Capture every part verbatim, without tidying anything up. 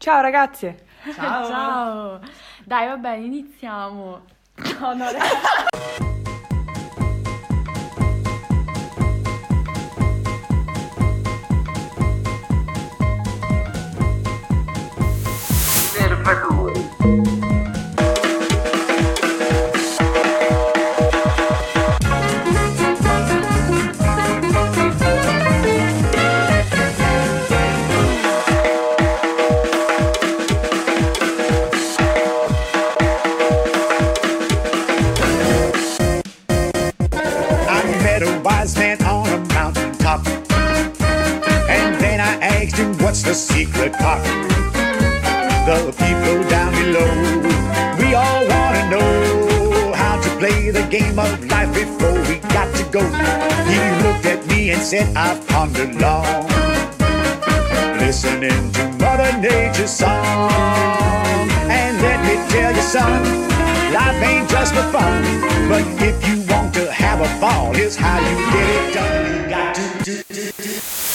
Ciao ragazze. Ciao. Ciao. Dai, vabbè, iniziamo. No, no, ragazzi. What's the secret part? The people down below, we all wanna know how to play the game of life before we got to go. He looked at me and said, I've pondered long, listening to Mother Nature's song. And let me tell you, son, life ain't just for fun, but if you want to have a ball, here's how you get it done. You got to do, do, do.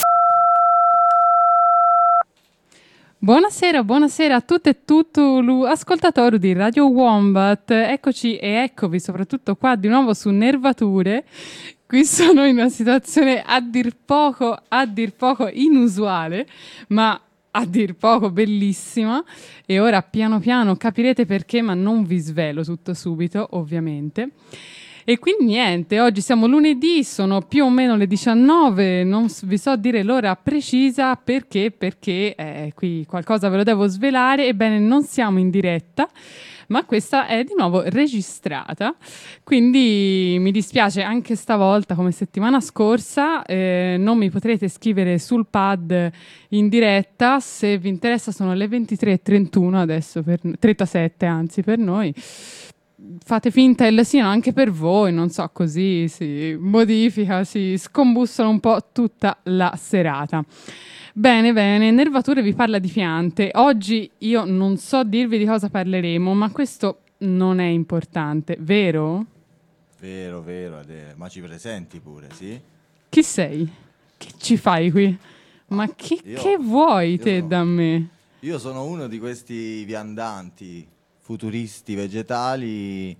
Buonasera, buonasera a tutte e tutti gli ascoltatori di Radio Wombat. Eccoci e eccovi soprattutto qua di nuovo su Nervature. Qui sono in una situazione a dir poco, a dir poco inusuale, ma a dir poco bellissima. E ora piano piano capirete perché, ma non vi svelo tutto subito, ovviamente. E quindi niente, oggi siamo lunedì, sono più o meno le diciannove, non vi so dire l'ora precisa perché, perché eh, qui qualcosa ve lo devo svelare. Ebbene, non siamo in diretta, ma questa è di nuovo registrata, quindi mi dispiace anche stavolta, come settimana scorsa, eh, non mi potrete scrivere sul pad in diretta. Se vi interessa sono le ventitré e trentuno adesso, per, trentasette anzi per noi. Fate finta il sì, no, anche per voi, non so, così si modifica, si scombussola un po' tutta la serata. Bene, bene, Nervature vi parla di piante. Oggi io non so dirvi di cosa parleremo, ma questo non è importante, vero? Vero, vero, Adele. Ma ci presenti pure, sì? Chi sei? Che ci fai qui? Ma che, io, che vuoi te sono, da me? Io sono uno di questi viandanti futuristi vegetali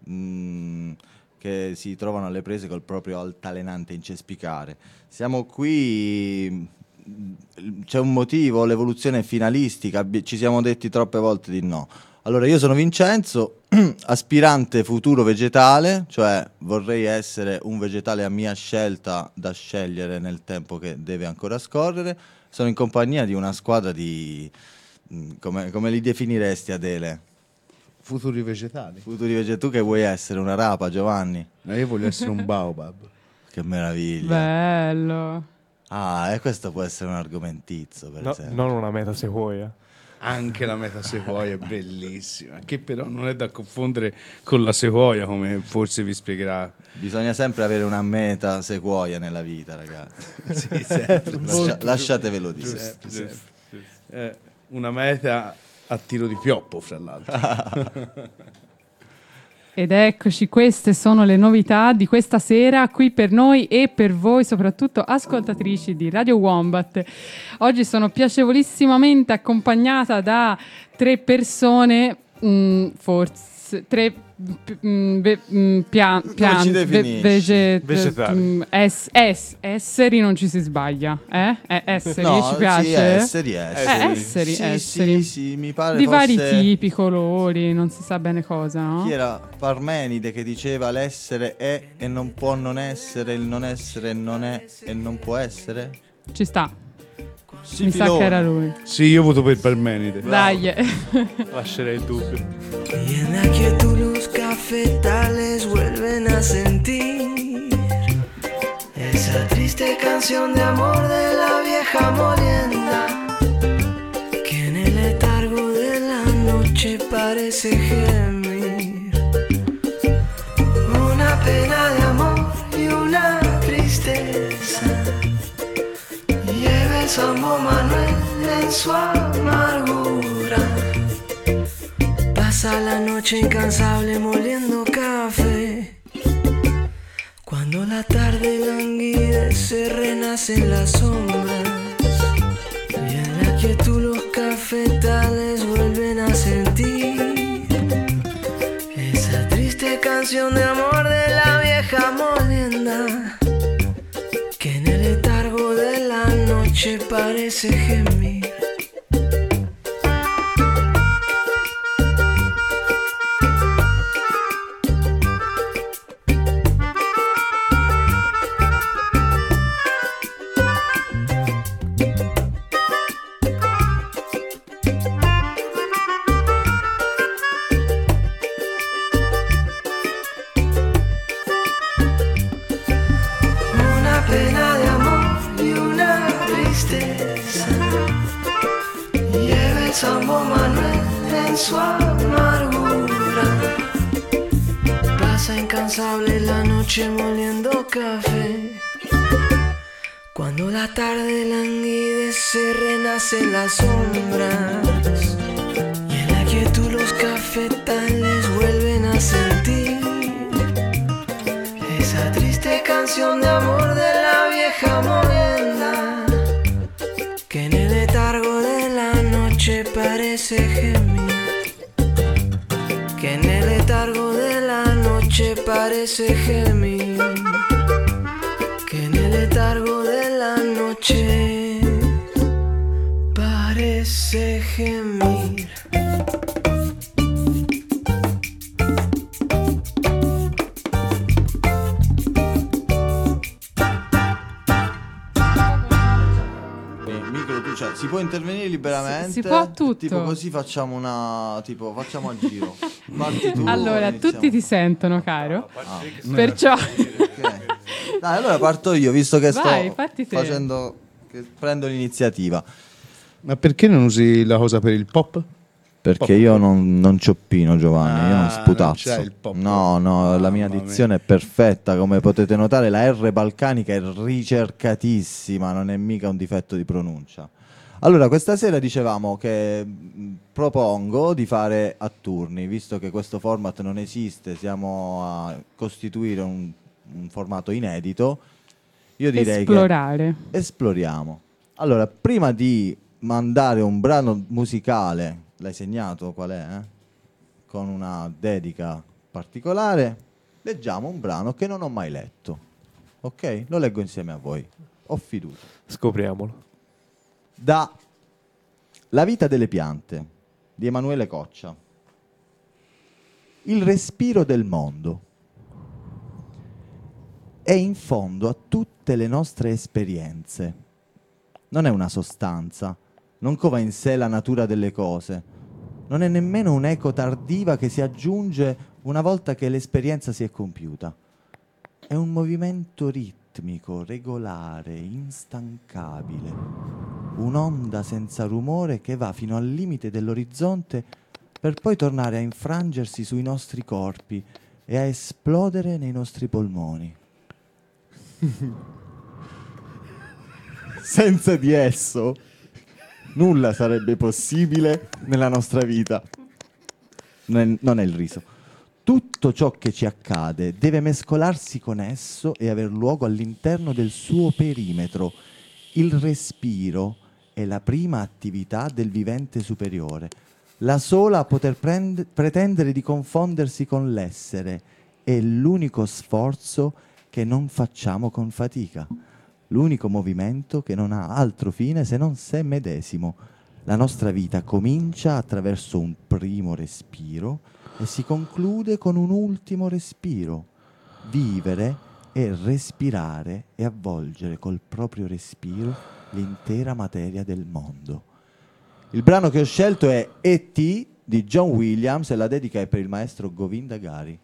mh, che si trovano alle prese col proprio altalenante incespicare. Siamo qui, c'è un motivo, l'evoluzione è finalistica, ci siamo detti troppe volte di no. Allora, io sono Vincenzo, aspirante futuro vegetale, cioè vorrei essere un vegetale a mia scelta da scegliere nel tempo che deve ancora scorrere. Sono in compagnia di una squadra di... come, come li definiresti, Adele? Futuri vegetali. Futuri vegetali. Tu che vuoi essere? Una rapa, Giovanni? No, io voglio essere un baobab. Che meraviglia. Bello. Ah, e questo può essere un argomentizzo, per no, esempio. Non una metasequoia. Anche la metasequoia è bellissima, che però non è da confondere con la sequoia, come forse vi spiegherà. Bisogna sempre avere una metasequoia nella vita, ragazzi. Sì, sempre. Lascia, lasciatevelo dire. Giusto, giusto, giusto. Eh, una meta a tiro di pioppo, fra l'altro. Ed eccoci, queste sono le novità di questa sera qui per noi e per voi, soprattutto ascoltatrici di Radio Wombat. Oggi sono piacevolissimamente accompagnata da tre persone, mh, forse tre mh, be, mh, pia, pian, ve, vege, vegetali. Mh, es, es, esseri, non ci si sbaglia, eh? eh esseri, No, ci piace? sì, esseri, esseri. Eh, esseri, sì, esseri. Sì, sì, mi pare di fosse... vari tipi, colori, non si sa bene cosa, no? Chi era Parmenide che diceva l'essere è e non può non essere, il non essere non è e non può essere? Ci sta. Sì, Mi sa che era lui. Sì, io voto per Parmenide. Dai. Lascerei il dubbio. Y en la quietud los cafetales vuelven a sentir esa triste canción de amor de la vieja molienda que en el letargo de la noche parece gemir. Una pena de amor y una tristeza lleva el Sambo Manuel en su amargura. Pasa la noche incansable moliendo café. Cuando la tarde languidece renacen las sombras y en la quietud los cafetales noche parece gemir. Sambo Manuel en su amargura. Pasa incansable la noche moliendo café. Cuando la tarde languidece renacen las sombras y en la quietud los cafetales vuelven a sentir esa triste canción de amor de la vieja molienda que en el letargo de la noche parece gemir, que en el letargo de la noche parece gemir, que en el letargo de la noche parece gemir. Cioè, si può intervenire liberamente, si, si può tutto. Tipo così facciamo una tipo facciamo a giro. Parti tu, allora iniziamo. Tutti ti sentono, caro. Ah. Perciò okay. Dai, allora parto io, visto che Vai, sto facendo che prendo l'iniziativa. Ma perché non usi la cosa per il pop? Perché pop. io non, non cioppino, Giovanni, ah, io non sputazzo. Non c'è il pop. No, no, ah, la mia dizione è perfetta, come potete notare la R balcanica è ricercatissima, non è mica un difetto di pronuncia. Allora, questa sera dicevamo che mh, propongo di fare a turni, visto che questo format non esiste, siamo a costituire un, un formato inedito. Io direi esplorare. che esploriamo. Allora, prima di mandare un brano musicale, l'hai segnato qual è? Eh? Con una dedica particolare, leggiamo un brano che non ho mai letto. Ok? Lo leggo insieme a voi. Ho fiducia. Scopriamolo. Da La vita delle piante di Emanuele Coccia. Il respiro del mondo è in fondo a tutte le nostre esperienze. Non è una sostanza, non cova in sé la natura delle cose, non è nemmeno un'eco tardiva che si aggiunge una volta che l'esperienza si è compiuta. È un movimento ritmico, regolare, instancabile, un'onda senza rumore che va fino al limite dell'orizzonte per poi tornare a infrangersi sui nostri corpi e a esplodere nei nostri polmoni. Senza di esso nulla sarebbe possibile nella nostra vita. Non è, non è il riso. Tutto ciò che ci accade deve mescolarsi con esso e aver luogo all'interno del suo perimetro. Il respiro è la prima attività del vivente superiore, la sola a poter prend- pretendere di confondersi con l'essere. È l'unico sforzo che non facciamo con fatica, l'unico movimento che non ha altro fine se non sé medesimo. La nostra vita comincia attraverso un primo respiro e si conclude con un ultimo respiro. Vivere è respirare e avvolgere col proprio respiro l'intera materia del mondo. Il brano che ho scelto è E T di John Williams e la dedica è per il maestro Govinda Gari.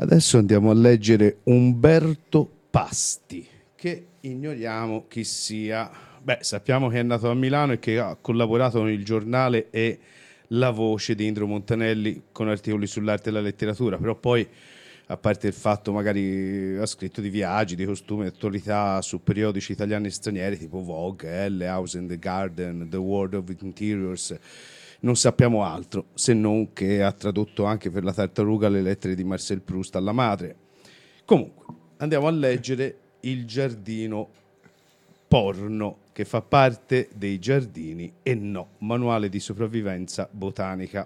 Adesso andiamo a leggere Umberto Pasti, che ignoriamo chi sia. Beh, sappiamo che è nato a Milano e che ha collaborato con il Giornale e La Voce di Indro Montanelli con articoli sull'arte e la letteratura, però poi, a parte il fatto magari ha scritto di viaggi, di costumi, di attualità su periodici italiani e stranieri tipo Vogue, Elle, House and the Garden, The World of Interiors, non sappiamo altro, se non che ha tradotto anche per la Tartaruga le lettere di Marcel Proust alla madre. Comunque, andiamo a leggere Il giardino porno, che fa parte dei giardini e no, manuale di sopravvivenza botanica.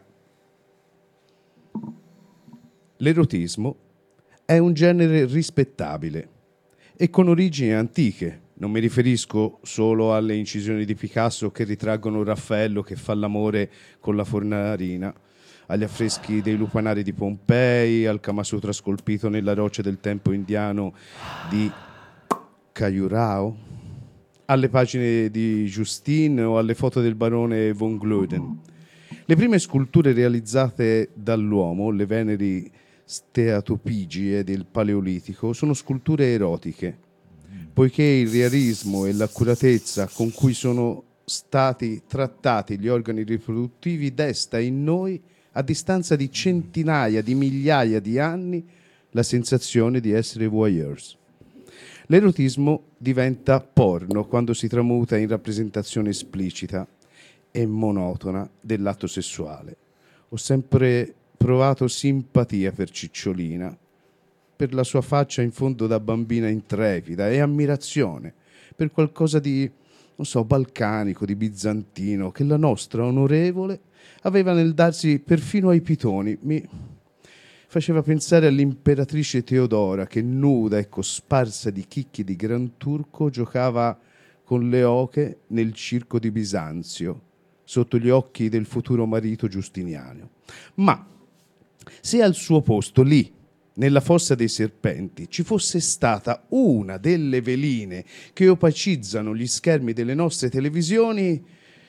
L'erotismo è un genere rispettabile e con origini antiche. Non mi riferisco solo alle incisioni di Picasso che ritraggono Raffaello che fa l'amore con la fornarina, agli affreschi dei lupanari di Pompei, al Kama Sutra scolpito nella roccia del tempo indiano di Khajuraho, alle pagine di Justine o alle foto del barone von Glöden. Le prime sculture realizzate dall'uomo, le Veneri steatopigie del Paleolitico, sono sculture erotiche, poiché il realismo e l'accuratezza con cui sono stati trattati gli organi riproduttivi desta in noi, a distanza di centinaia di migliaia di anni, la sensazione di essere voyeurs. L'erotismo diventa porno quando si tramuta in rappresentazione esplicita e monotona dell'atto sessuale. Ho sempre provato simpatia per Cicciolina, per la sua faccia in fondo da bambina intrepida e ammirazione per qualcosa di, non so, balcanico, di bizantino, che la nostra onorevole aveva nel darsi perfino ai pitoni. Mi faceva pensare all'imperatrice Teodora che, nuda e cosparsa di chicchi di Gran Turco, giocava con le oche nel circo di Bisanzio, sotto gli occhi del futuro marito Giustiniano. Ma se al suo posto lì, nella fossa dei serpenti, ci fosse stata una delle veline che opacizzano gli schermi delle nostre televisioni,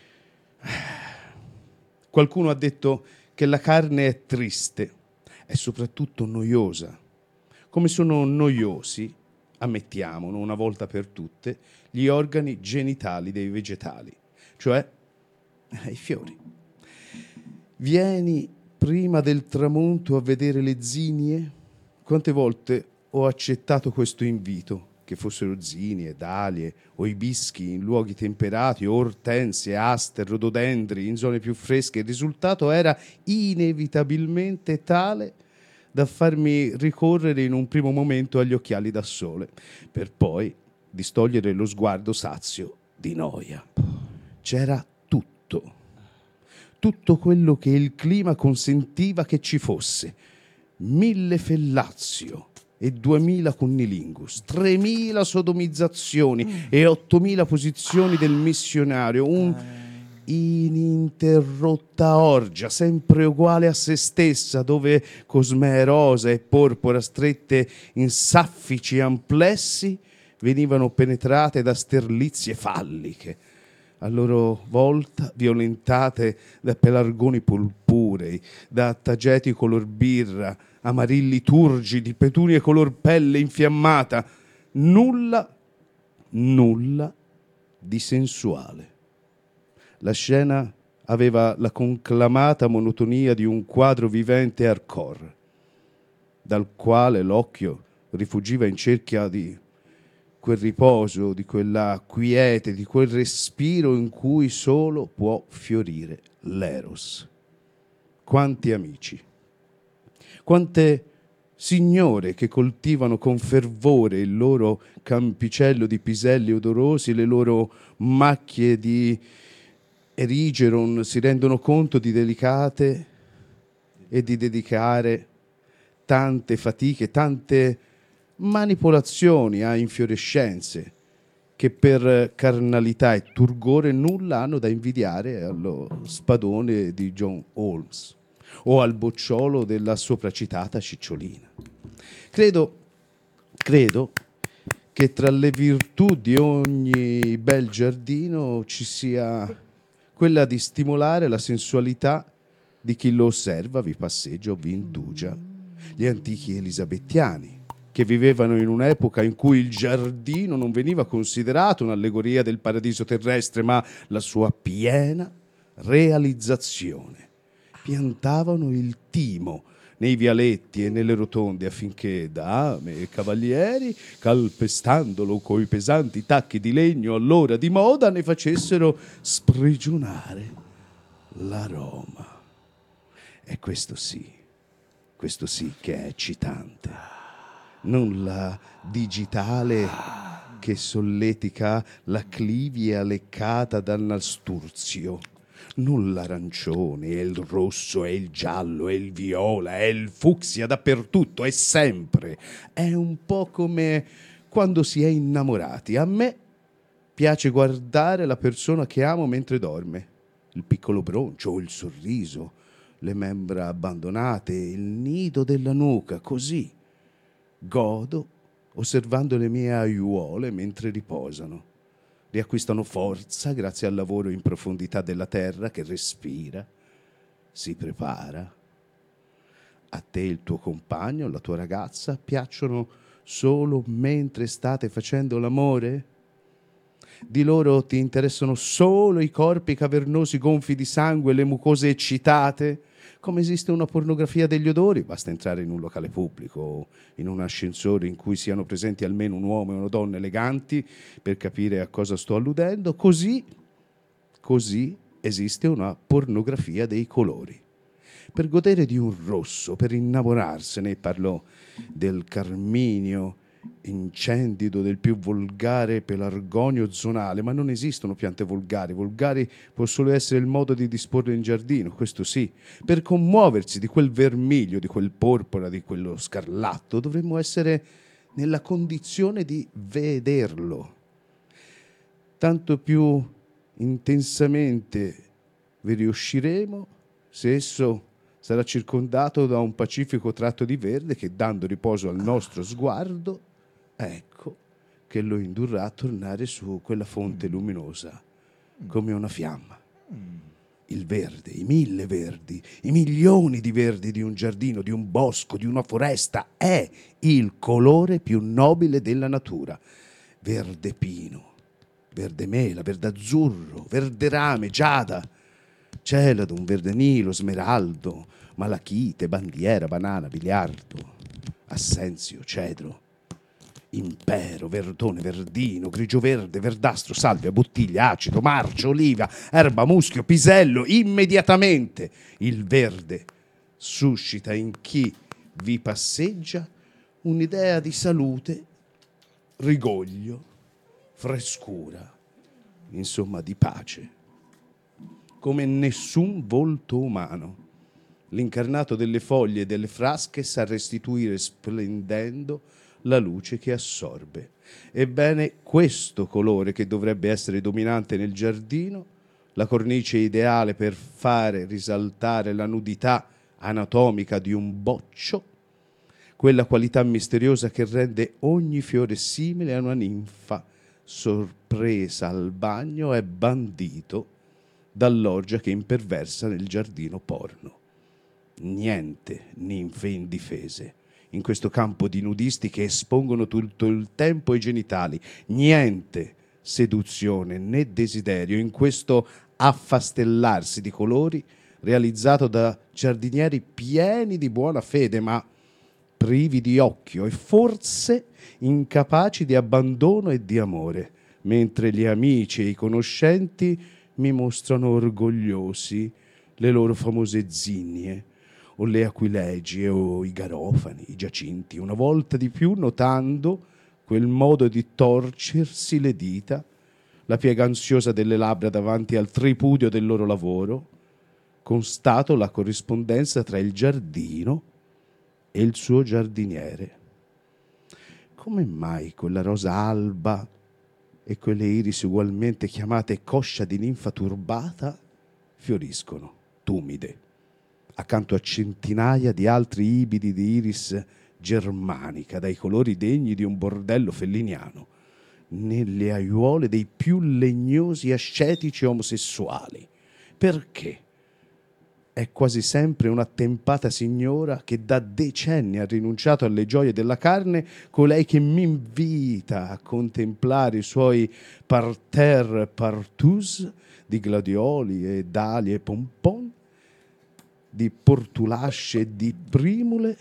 qualcuno ha detto che la carne è triste, è soprattutto noiosa, come sono noiosi, ammettiamolo una volta per tutte, gli organi genitali dei vegetali, cioè i fiori. Vieni prima del tramonto a vedere le zinnie? Quante volte ho accettato questo invito, che fossero zinnie, dalie o ibischi in luoghi temperati, o ortensie, aster, rododendri in zone più fresche. Il risultato era inevitabilmente tale da farmi ricorrere in un primo momento agli occhiali da sole, per poi distogliere lo sguardo sazio di noia. C'era tutto, tutto quello che il clima consentiva che ci fosse. Mille fellazio e duemila cunnilingus, tremila sodomizzazioni e ottomila posizioni del missionario, un ininterrotta orgia sempre uguale a se stessa, dove cosmee rosa e porpora strette in saffici amplessi venivano penetrate da sterlizie falliche, a loro volta violentate da pelargoni purpurei, da tageti color birra, amarilli turgidi, petunie color pelle infiammata, nulla, nulla di sensuale. La scena aveva la conclamata monotonia di un quadro vivente hardcore, dal quale l'occhio rifugiva in cerca di quel riposo, di quella quiete, di quel respiro in cui solo può fiorire l'eros. Quanti amici, quante signore che coltivano con fervore il loro campicello di piselli odorosi, le loro macchie di erigeron, si rendono conto di delicate e di dedicare tante fatiche, tante manipolazioni a infiorescenze che per carnalità e turgore nulla hanno da invidiare allo spadone di John Holmes o al bocciolo della sopracitata Cicciolina. Credo, credo che tra le virtù di ogni bel giardino ci sia quella di stimolare la sensualità di chi lo osserva, vi passeggia o vi indugia. gli antichi elisabettiani, che vivevano in un'epoca in cui il giardino non veniva considerato un'allegoria del paradiso terrestre, ma la sua piena realizzazione. Piantavano il timo nei vialetti e nelle rotonde affinché dame e cavalieri, calpestandolo coi pesanti tacchi di legno allora di moda, ne facessero sprigionare l'aroma. E questo sì, questo sì che è eccitante. Non la digitale che solletica la clivia leccata dal nasturzio, non l'arancione e il rosso e il giallo e il viola e il fucsia dappertutto e sempre. È un po' come quando si è innamorati. A me piace guardare la persona che amo mentre dorme, il piccolo broncio, il sorriso, le membra abbandonate, il nido della nuca, così. Godo osservando le mie aiuole mentre riposano. Riacquistano forza grazie al lavoro in profondità della terra che respira, si prepara. A te il tuo compagno, la tua ragazza, piacciono solo mentre state facendo l'amore? Di loro ti interessano solo i corpi cavernosi gonfi di sangue e le mucose eccitate? Come esiste una pornografia degli odori, basta entrare in un locale pubblico o in un ascensore in cui siano presenti almeno un uomo e una donna eleganti per capire a cosa sto alludendo. Così, così esiste una pornografia dei colori. Per godere di un rosso, per innamorarsene, parlò del carminio incendido del più volgare pelargonio zonale, ma non esistono piante volgari. Volgari può solo essere il modo di disporre in giardino, questo sì. Per commuoversi di quel vermiglio, di quel porpora, di quello scarlatto, dovremmo essere nella condizione di vederlo. Tanto più intensamente vi riusciremo se esso sarà circondato da un pacifico tratto di verde che, dando riposo al nostro sguardo, ecco che lo indurrà a tornare su quella fonte luminosa come una fiamma. Il verde, i mille verdi, i milioni di verdi di un giardino, di un bosco, di una foresta è il colore più nobile della natura. Verde pino, verde mela, verde azzurro, verde rame, giada, celadon, verde nilo, smeraldo, malachite, bandiera, banana, biliardo, assenzio, cedro, impero, verdone, verdino, grigio verde, verdastro, salvia, bottiglia, acido, marcio, oliva, erba, muschio, pisello. Immediatamente il verde suscita in chi vi passeggia un'idea di salute, rigoglio, frescura, insomma di pace, come nessun volto umano. L'incarnato delle foglie e delle frasche sa restituire splendendo la luce che assorbe. Ebbene, questo colore che dovrebbe essere dominante nel giardino, la cornice ideale per fare risaltare la nudità anatomica di un boccio, quella qualità misteriosa che rende ogni fiore simile a una ninfa sorpresa al bagno, è bandito dall'orgia che imperversa nel giardino porno. Niente ninfe indifese in questo campo di nudisti che espongono tutto il tempo i genitali, niente seduzione né desiderio in questo affastellarsi di colori realizzato da giardinieri pieni di buona fede ma privi di occhio e forse incapaci di abbandono e di amore, mentre gli amici e i conoscenti mi mostrano orgogliosi le loro famose zinnie o le aquilegie o i garofani, i giacinti, una volta di più notando quel modo di torcersi le dita, la piega ansiosa delle labbra davanti al tripudio del loro lavoro, constato la corrispondenza tra il giardino e il suo giardiniere. Come mai quella rosa alba e quelle iris ugualmente chiamate coscia di ninfa turbata fioriscono, tumide, accanto a centinaia di altri ibidi di iris germanica dai colori degni di un bordello felliniano, nelle aiuole dei più legnosi ascetici omosessuali? Perché? è quasi sempre un'attempata signora che da decenni ha rinunciato alle gioie della carne, colei che mi invita a contemplare i suoi parterre partus di gladioli e dali e pompon, di portulasce e di primule.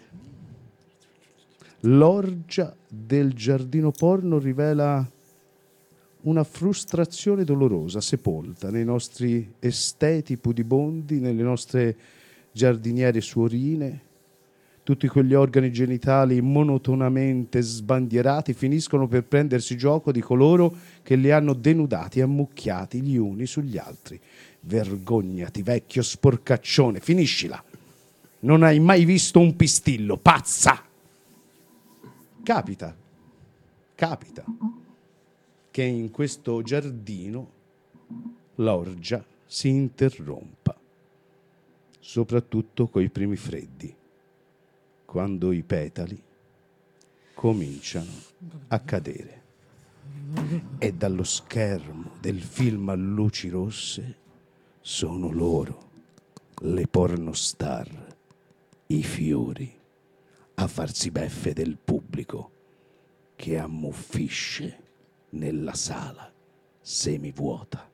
L'orgia del giardino porno rivela una frustrazione dolorosa sepolta nei nostri esteti pudibondi, nelle nostre giardiniere suorine. Tutti quegli organi genitali monotonamente sbandierati finiscono per prendersi gioco di coloro che li hanno denudati e ammucchiati gli uni sugli altri. Vergognati, vecchio sporcaccione, finiscila! Non hai mai visto un pistillo, pazza! Capita, capita che in questo giardino l'orgia si interrompa, soprattutto coi primi freddi, quando i petali cominciano a cadere e dallo schermo del film a luci rosse sono loro, le pornostar, i fiori, a farsi beffe del pubblico che ammuffisce nella sala semivuota.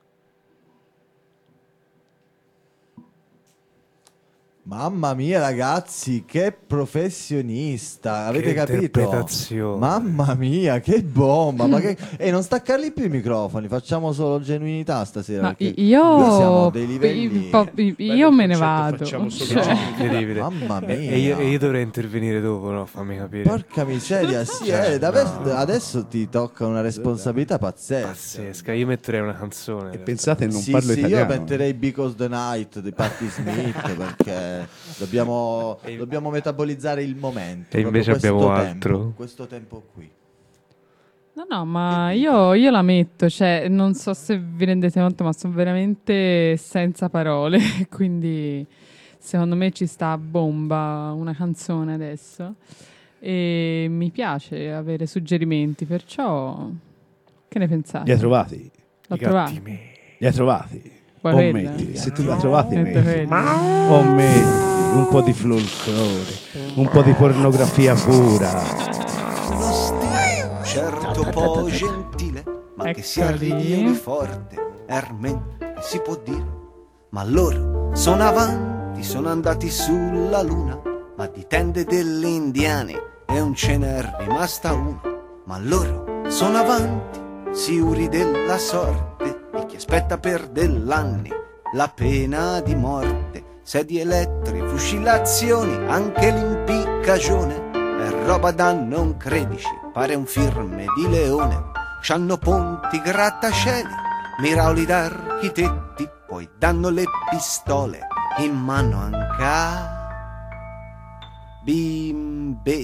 Mamma mia ragazzi, che professionista, avete Che capito? interpretazione. Mamma mia, che bomba, ma che... Ehi, non staccarli più i microfoni, facciamo solo genuinità stasera. Ma perché io, noi siamo a dei livelli... io, io Bello me ne concetto, vado. facciamo solo Cioè, Incredibile. Mamma mia. E io, e io dovrei intervenire dopo, no? Fammi capire. Porca miseria, sì, eh, da adesso, adesso ti tocca una responsabilità pazzesca. Pazzesca, io metterei una canzone. E pensate, non sì, parlo sì, italiano. io metterei Because the Night di Patti Smith perché dobbiamo, dobbiamo metabolizzare il momento. E invece proprio abbiamo questo altro. tempo, questo tempo qui. no, no, ma io, io la metto, cioè, non so se vi rendete conto, ma sono veramente senza parole, quindi secondo me ci sta a bomba una canzone adesso e mi piace avere suggerimenti, perciò che ne pensate? Li hai trovati? L'ho I trovata. gatti miei. Li hai trovati? Vuoi O quella? metti, se tu li hai trovati, Metto metti. quella. O metti un po' di folklore, un po' di pornografia pura. Certo po' gentile, ma che sia Eccoli. ridicolo forte, Ermen si può dire. Ma loro sono avanti, sono andati sulla luna, ma di tende delle indiane e un ce n'è rimasta una. Ma loro sono avanti, sicuri della sorte, e chi aspetta per dell'anni la pena di morte. Sedie elettriche, fucilazioni, anche l'impiccagione è roba da non credici, pare un firme di leone. C'hanno ponti, grattacieli, miracoli d'architetti, poi danno le pistole in mano anche a bimbetti.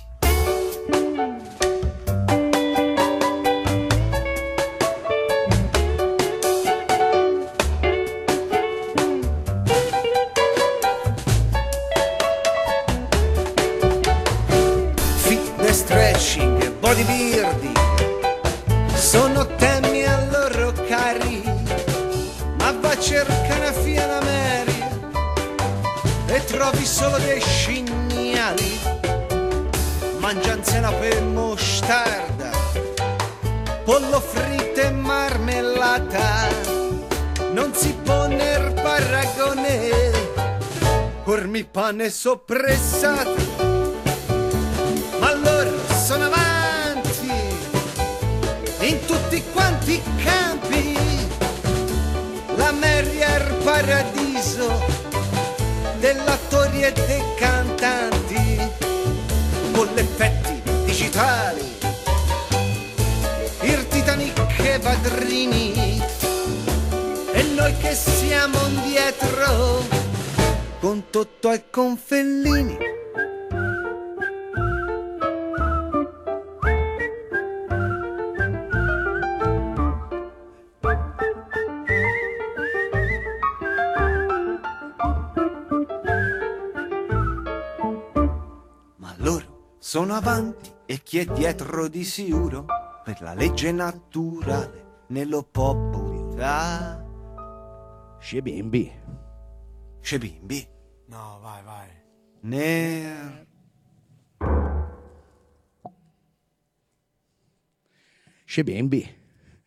Stretching, bodybuilding sono temi a loro cari, ma va a cercare una fia d'America e trovi solo dei scignali, mangianzena per mostarda, pollo fritto e marmellata, non si pone il paragone, cormi pane soppressato. Ma loro sono avanti in tutti quanti i campi, la meria è il paradiso dell'attori e dei cantanti, con gli effetti digitali, il Titanic e padrini, e noi che siamo indietro con Totò e con Fellini. Sono avanti e chi è dietro di sicuro per la legge naturale nello popolarità. Sce bimbi. c'è bimbi. No, vai, vai. Ne... C'è bimbi.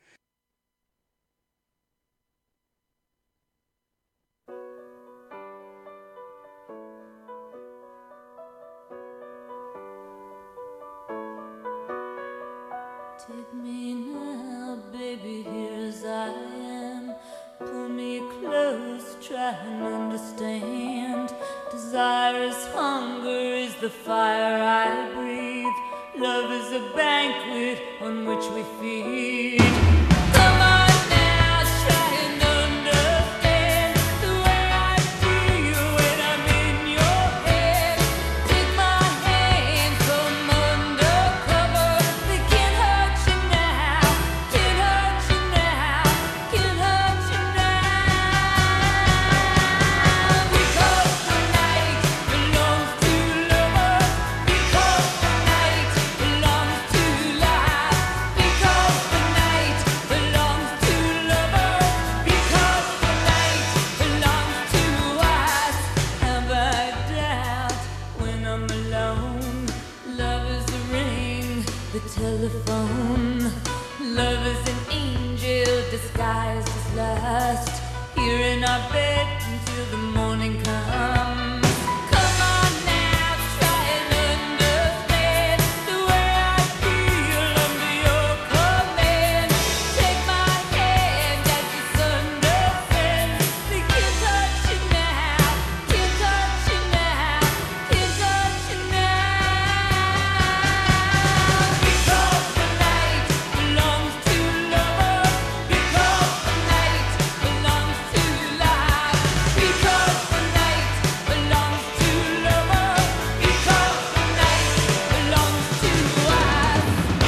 Take me now, baby, here as I am. Pull me close, try and understand. Desire is hunger, is the fire I breathe. Love is a banquet on which we feed. Come on now, try and understand the way I feel when I'm in your head. Take my hand, come undercover. They can't hurt you now, can't hurt you now, can't hurt you now. Because the night belongs to lovers. Because the night belongs to life. Because the night belongs to lovers. Because the night belongs to us. Have I doubt when I'm alone? Love is the ring, the telephone. Love is an angel disguised as lust. Here in our bed until the morning comes. Come on now, try and understand the way I feel under your command. Take my hand as the sun descends. They can't touch you now, can't touch you now, can't touch you now. Because the night belongs to lovers. Because the night belongs to life. Because the night belongs to lovers. Because the night belongs to us.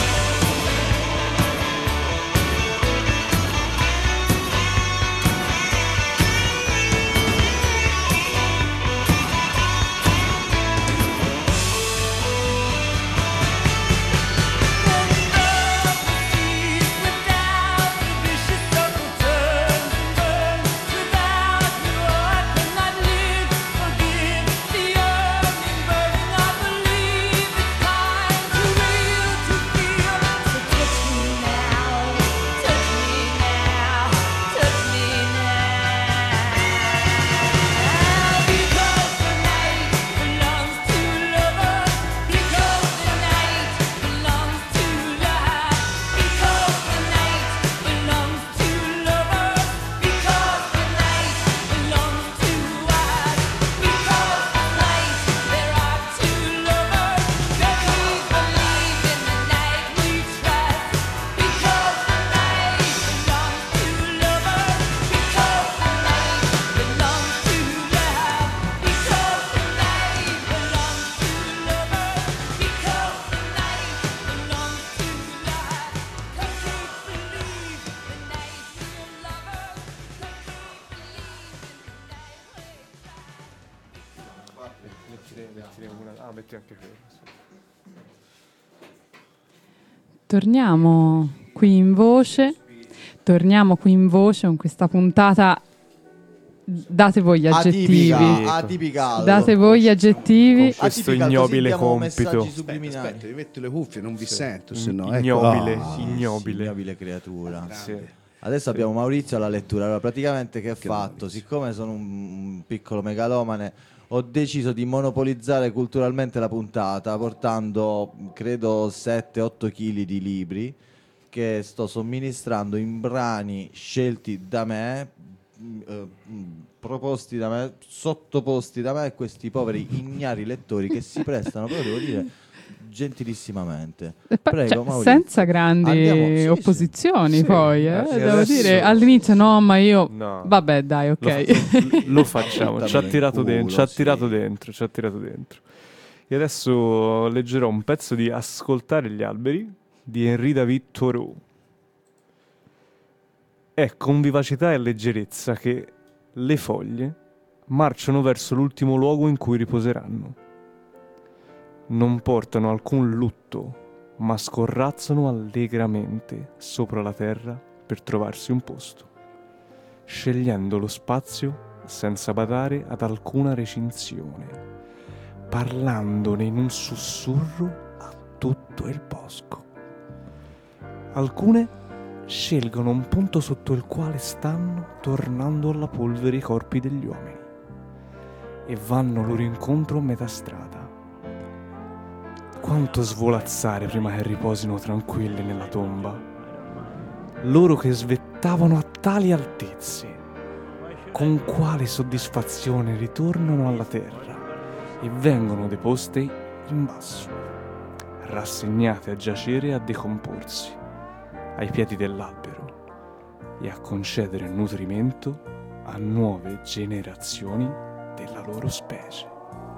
Without the vicious circle turns and burns. Without you I cannot live. Forgive the yearning burning. I believe it's time to real to feel. So touch me now, touch me now, touch me now. Because the night belongs to lovers. Because the night belongs to life. Because the night belongs to lovers. Because the night belongs to us. Because tonight there are two lovers. That we believe in the night we trust. Because the night belongs to lovers. Because the night belongs to love. Because the night belongs to lovers. Because the night belongs to life. 'Cause we believe the night we're lovers. 'Cause we believe the night we Mettine una. Ah, metti anche quello. sì. Torniamo qui in voce. Torniamo qui in voce con questa puntata. Date voi gli aggettivi. Atipica, atipica. Date voi gli aggettivi. Con questo Atipica, ignobile così diamo compito. messaggi Aspetta, subliminali. aspetta, mi metto le cuffie, non vi Sì. sento, Mm, se no. ecco. ignobile, Ah, ignobile. Ignobile creatura. Sì. Adesso abbiamo Maurizio alla lettura. Allora, praticamente che ha Che fatto? Maurizio? Siccome sono un, un piccolo megalomane, ho deciso di monopolizzare culturalmente la puntata, portando credo sette otto chili di libri che sto somministrando in brani scelti da me, mh, eh, mh, proposti da me, sottoposti da me a questi poveri ignari lettori che si prestano, però devo dire, gentilissimamente. E poi, Prego, cioè, Maurizio. senza grandi Andiamo- sì, sì. opposizioni, Sì, poi eh, eh, sì, devo adesso- dire all'inizio no, ma io No. vabbè, dai, ok. Lo, lo facciamo, ci ha Portamelo tirato in dentro, culo, ci ha sì. tirato dentro, ci ha tirato dentro. E adesso leggerò un pezzo di Ascoltare gli alberi di Henri David Thoreau. È con vivacità e leggerezza che le foglie marciano verso l'ultimo luogo in cui riposeranno. Non portano alcun lutto, ma scorrazzano allegramente sopra la terra per trovarsi un posto, scegliendo lo spazio senza badare ad alcuna recinzione, parlandone in un sussurro a tutto il bosco. Alcune scelgono un punto sotto il quale stanno tornando alla polvere i corpi degli uomini e vanno loro incontro a metà strada. Quanto svolazzare prima che riposino tranquilli nella tomba, loro che svettavano a tali altezze, con quale soddisfazione ritornano alla terra e vengono deposte in basso, rassegnate a giacere e a decomporsi ai piedi dell'albero e a concedere nutrimento a nuove generazioni della loro specie.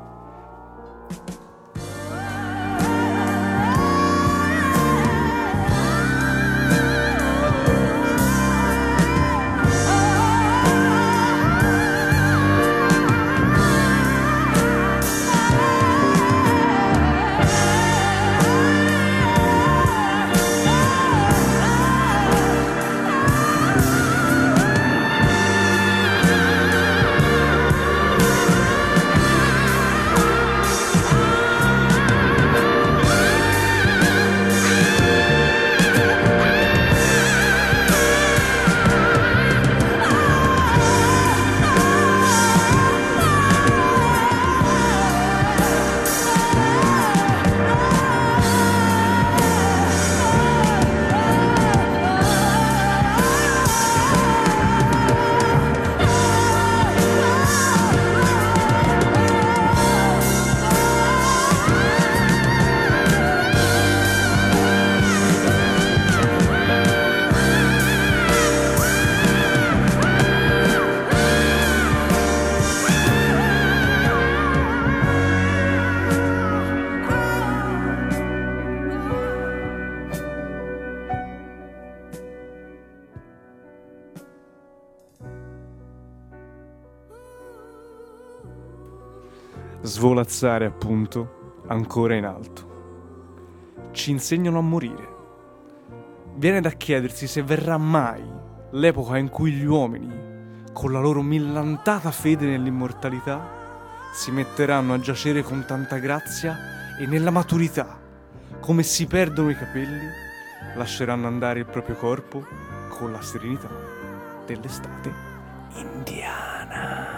Svolazzare, appunto, ancora in alto. Ci insegnano a morire. Viene da chiedersi se verrà mai l'epoca in cui gli uomini, con la loro millantata fede nell'immortalità, si metteranno a giacere con tanta grazia e nella maturità, come si perdono i capelli, lasceranno andare il proprio corpo con la serenità dell'estate indiana.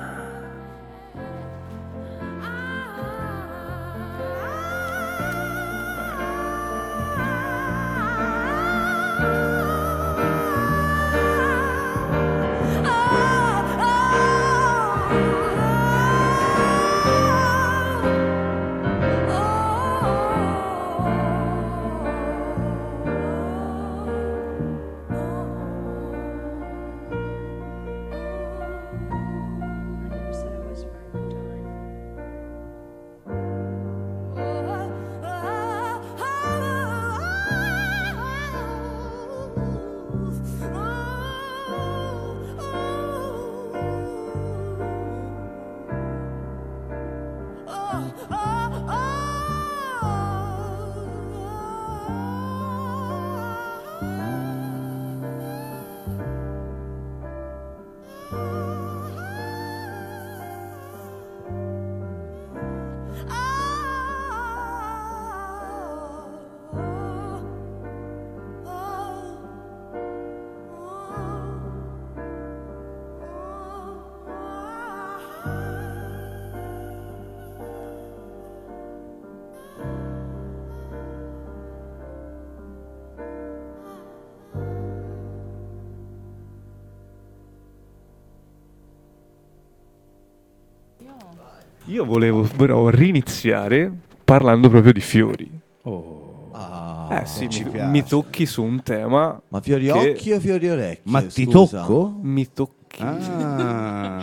Io volevo però riniziare parlando proprio di fiori. Oh. Ah, eh sì, ci mi, piace. mi tocchi su un tema. Ma fiori che- occhi o fiori orecchi? Ma ti scusa? tocco? Mi tocchi. Ah.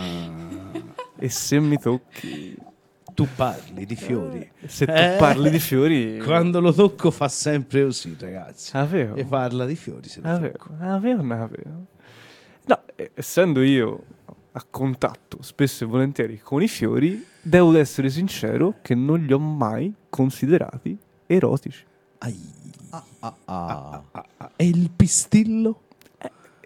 E se mi tocchi, Tu parli di fiori. se tu Eh, parli di fiori, Quando lo tocco fa sempre così, ragazzi. avevo, E parla di fiori se lo avevo, tocco. avevo, ne avevo. No, eh, essendo io a contatto spesso e volentieri con i fiori, devo essere sincero che non li ho mai considerati erotici. Ai. Ah, ah, ah. Ah, ah, e il pistillo?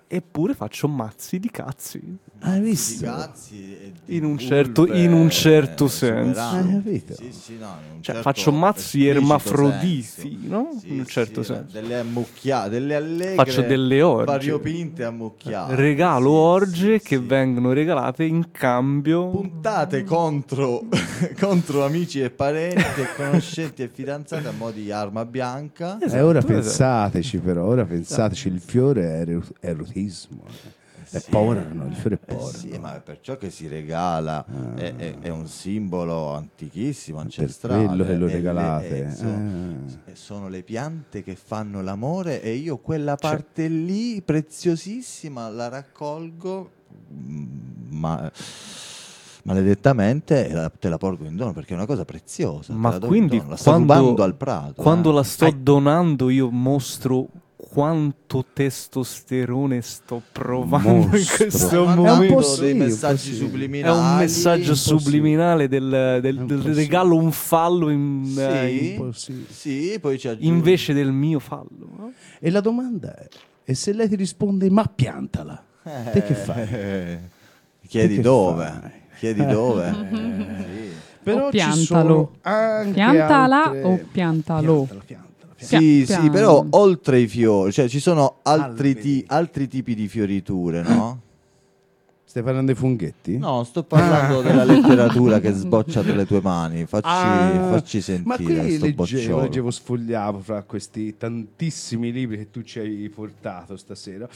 eppure faccio mazzi di cazzi. Hai visto? Di cazzi e di In un certo, vulve, in un certo eh, senso. superano. Hai capito? Sì, sì, no, in un Cioè, certo faccio mazzi esplicito ermafroditi, senso. no? Sì, in un certo sì, senso. delle ammucchiate, delle allegre, Faccio delle orge. variopinte ammucchiate. Regalo Sì, orge sì, che sì. vengono regalate in cambio. Puntate contro, contro amici e parenti e conoscenti e fidanzati a mo' di arma bianca. E ora Esatto, pensateci però, ora pensateci, il fiore è ero- erotismo. È Sì. porno, il fiore è Eh porno. sì, ma è perciò che si regala, è, è- è un simbolo antichissimo, Per ancestrale. quello che lo E le- regalate. e sono, Ah. e sono le piante che fanno l'amore e io quella parte lì, preziosissima, la raccolgo, mm, ma maledettamente e la- te la porgo in dono perché è una cosa preziosa. te Ma la do in quindi dono, la sto quando, rubando al prato. quando eh. la sto donando io mostro quanto testosterone sto provando Mostro. in questo È un momento. po' sì, dei un po' messaggi sì. È subliminali. un messaggio un po' sì. subliminale del, del- È un del po' sì. regalo un fallo in- Sì, eh, in- Un po' sì. sì, poi ci aggiungi. invece del mio fallo. no? E la domanda è, e se lei ti risponde ma piantala, te che fai? Eh, chiedi Te che dove? fai? Chiedi dove? Sì. Però O ci piantalo. sono anche Piantala altre- o piantalo? Piantala, piantala, piantala. Sì, Pia- sì, pian- però oltre i fiori, cioè ci sono altri, Alberi. ti- altri tipi di fioriture, no? Stai parlando dei funghetti? No, sto parlando della letteratura che sboccia dalle tue mani. Facci, Ah, facci ma sentire qui sto leggevo, bocciolo. leggevo, sfogliavo fra questi tantissimi libri che tu ci hai portato stasera.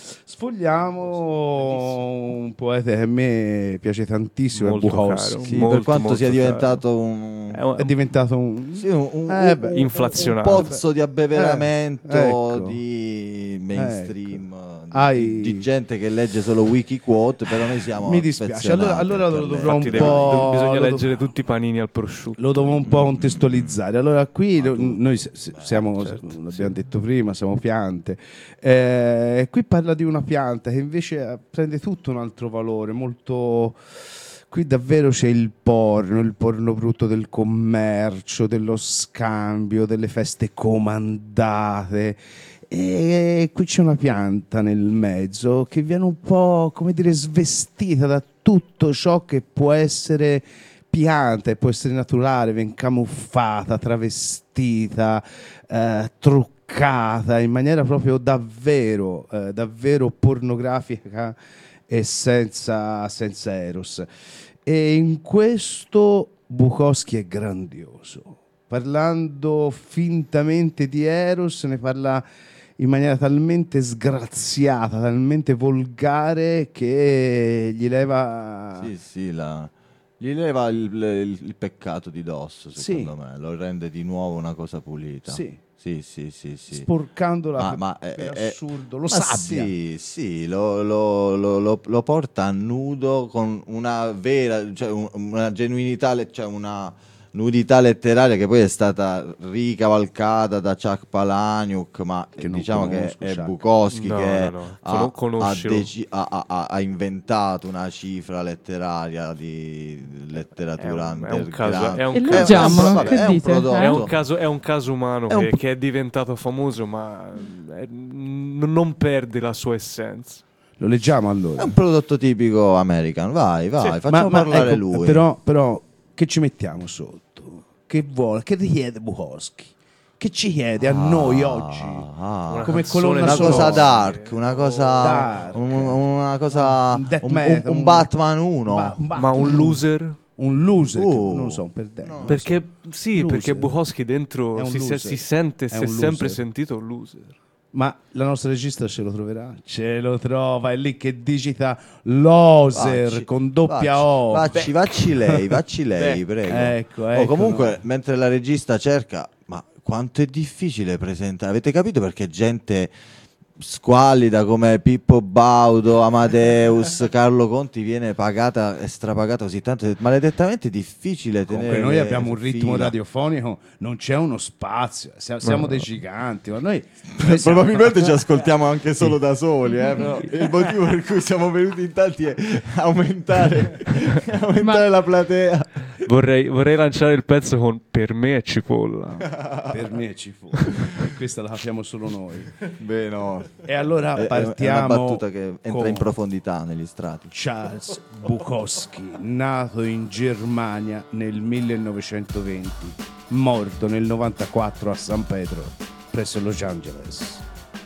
Sfogliamo un poeta che a me piace tantissimo, Molto è Bukowski. caro. Sì, molto, per quanto molto sia caro. diventato un, È un- È diventato un... sì, un, un- Eh, un- beh. un- Inflazionato. un pozzo di abbeveramento Eh, ecco. di mainstream, di, Hai- di gente che legge solo Wikiquote, però noi siamo Mi dispiace, allora- affezionati allora per lo lei. dovrò un Infatti deve- po'- bisogna lo leggere dov- tutti i panini al prosciutto. Lo devo un po' contestualizzare. Allora, qui lo- noi s- s- siamo, certo, l'abbiamo sì. detto prima, siamo piante. Eh, qui parla di una pianta che invece eh, prende tutto un altro valore, molto... Qui davvero c'è il porno, il porno brutto del commercio, dello scambio, delle feste comandate. E qui c'è una pianta nel mezzo che viene un po', come dire, svestita da tutto ciò che può essere pianta e può essere naturale, viene camuffata, travestita, eh, truccata in maniera proprio davvero, eh, davvero pornografica e senza, senza eros. E in questo Bukowski è grandioso. Parlando fintamente di eros, ne parla in maniera talmente sgraziata, talmente volgare che gli leva... Sì, sì, la- gli leva il, il- il peccato di dosso, Sì. secondo me, lo rende di nuovo una cosa pulita. Sì. Sì, sì, sì, sì. sporcandola Ma- per, ma per è- è- assurdo, lo Ma sabbia. Sì, sì, lo, lo- lo- lo- lo porta a nudo con una vera, cioè un- una genuinità, le- cioè una nudità letteraria che poi è stata ricavalcata da Chuck Palahniuk, ma Che non diciamo che conosco, è Chuck. Bukowski No, che no, no. ha, Cono- ha conoscilo. deci- ha- ha- ha- ha inventato una cifra letteraria di letteratura È un- è un underground. caso- è un E caso- leggiamolo, vabbè, che è un dite? prodotto. È un caso, è un caso umano È un che, po- che è diventato famoso, ma eh, n- non perde la sua essenza. Lo leggiamo È allora. un prodotto tipico American, vai, vai, Sì, facciamo Ma- ma parlare ecco, lui. Però, però che ci mettiamo sotto? Che vuole? Che ti chiede Bukowski? Che ci chiede a noi oggi? Ah, Una Come canzone colonna una sonora. cosa dark, una cosa, Dark. un- una cosa, Un death un, metal, un- un un- Batman uno. Ba- Ma un loser? Un loser, Oh. che non lo so, un perdente. non lo Perché so. sì, Loser. perché Bukowski dentro È un si, se- loser. si sente, È si è un sempre loser. sentito un loser. Ma la nostra regista ce lo troverà? Ce lo trova, è lì che digita loser Vacci, con doppia vacci, O. Vacci, vacci lei, vacci lei, Beh, prego. ecco, Oh, ecco, comunque, no. mentre la regista cerca, ma quanto è difficile presentare. Avete capito perché gente squallida come Pippo Baudo, Amadeus, Carlo Conti viene pagata e strapagata così tanto? È maledettamente difficile tenere. Comunque noi abbiamo un su ritmo fila. radiofonico, non c'è uno spazio, siamo, siamo dei giganti, ma noi, noi siamo- Probabilmente ci ascoltiamo anche solo da soli, eh, però il motivo per cui siamo venuti in tanti è aumentare, aumentare Ma- la platea. Vorrei, vorrei lanciare il pezzo con per me è cipolla. Per me è cipolla. Questa la capiamo solo noi. Beh, no. E allora È- partiamo È una battuta che entra con in profondità negli strati. Charles Bukowski, nato in Germania nel millenovecentoventi, morto nel novantaquattro a San Pedro, presso Los Angeles.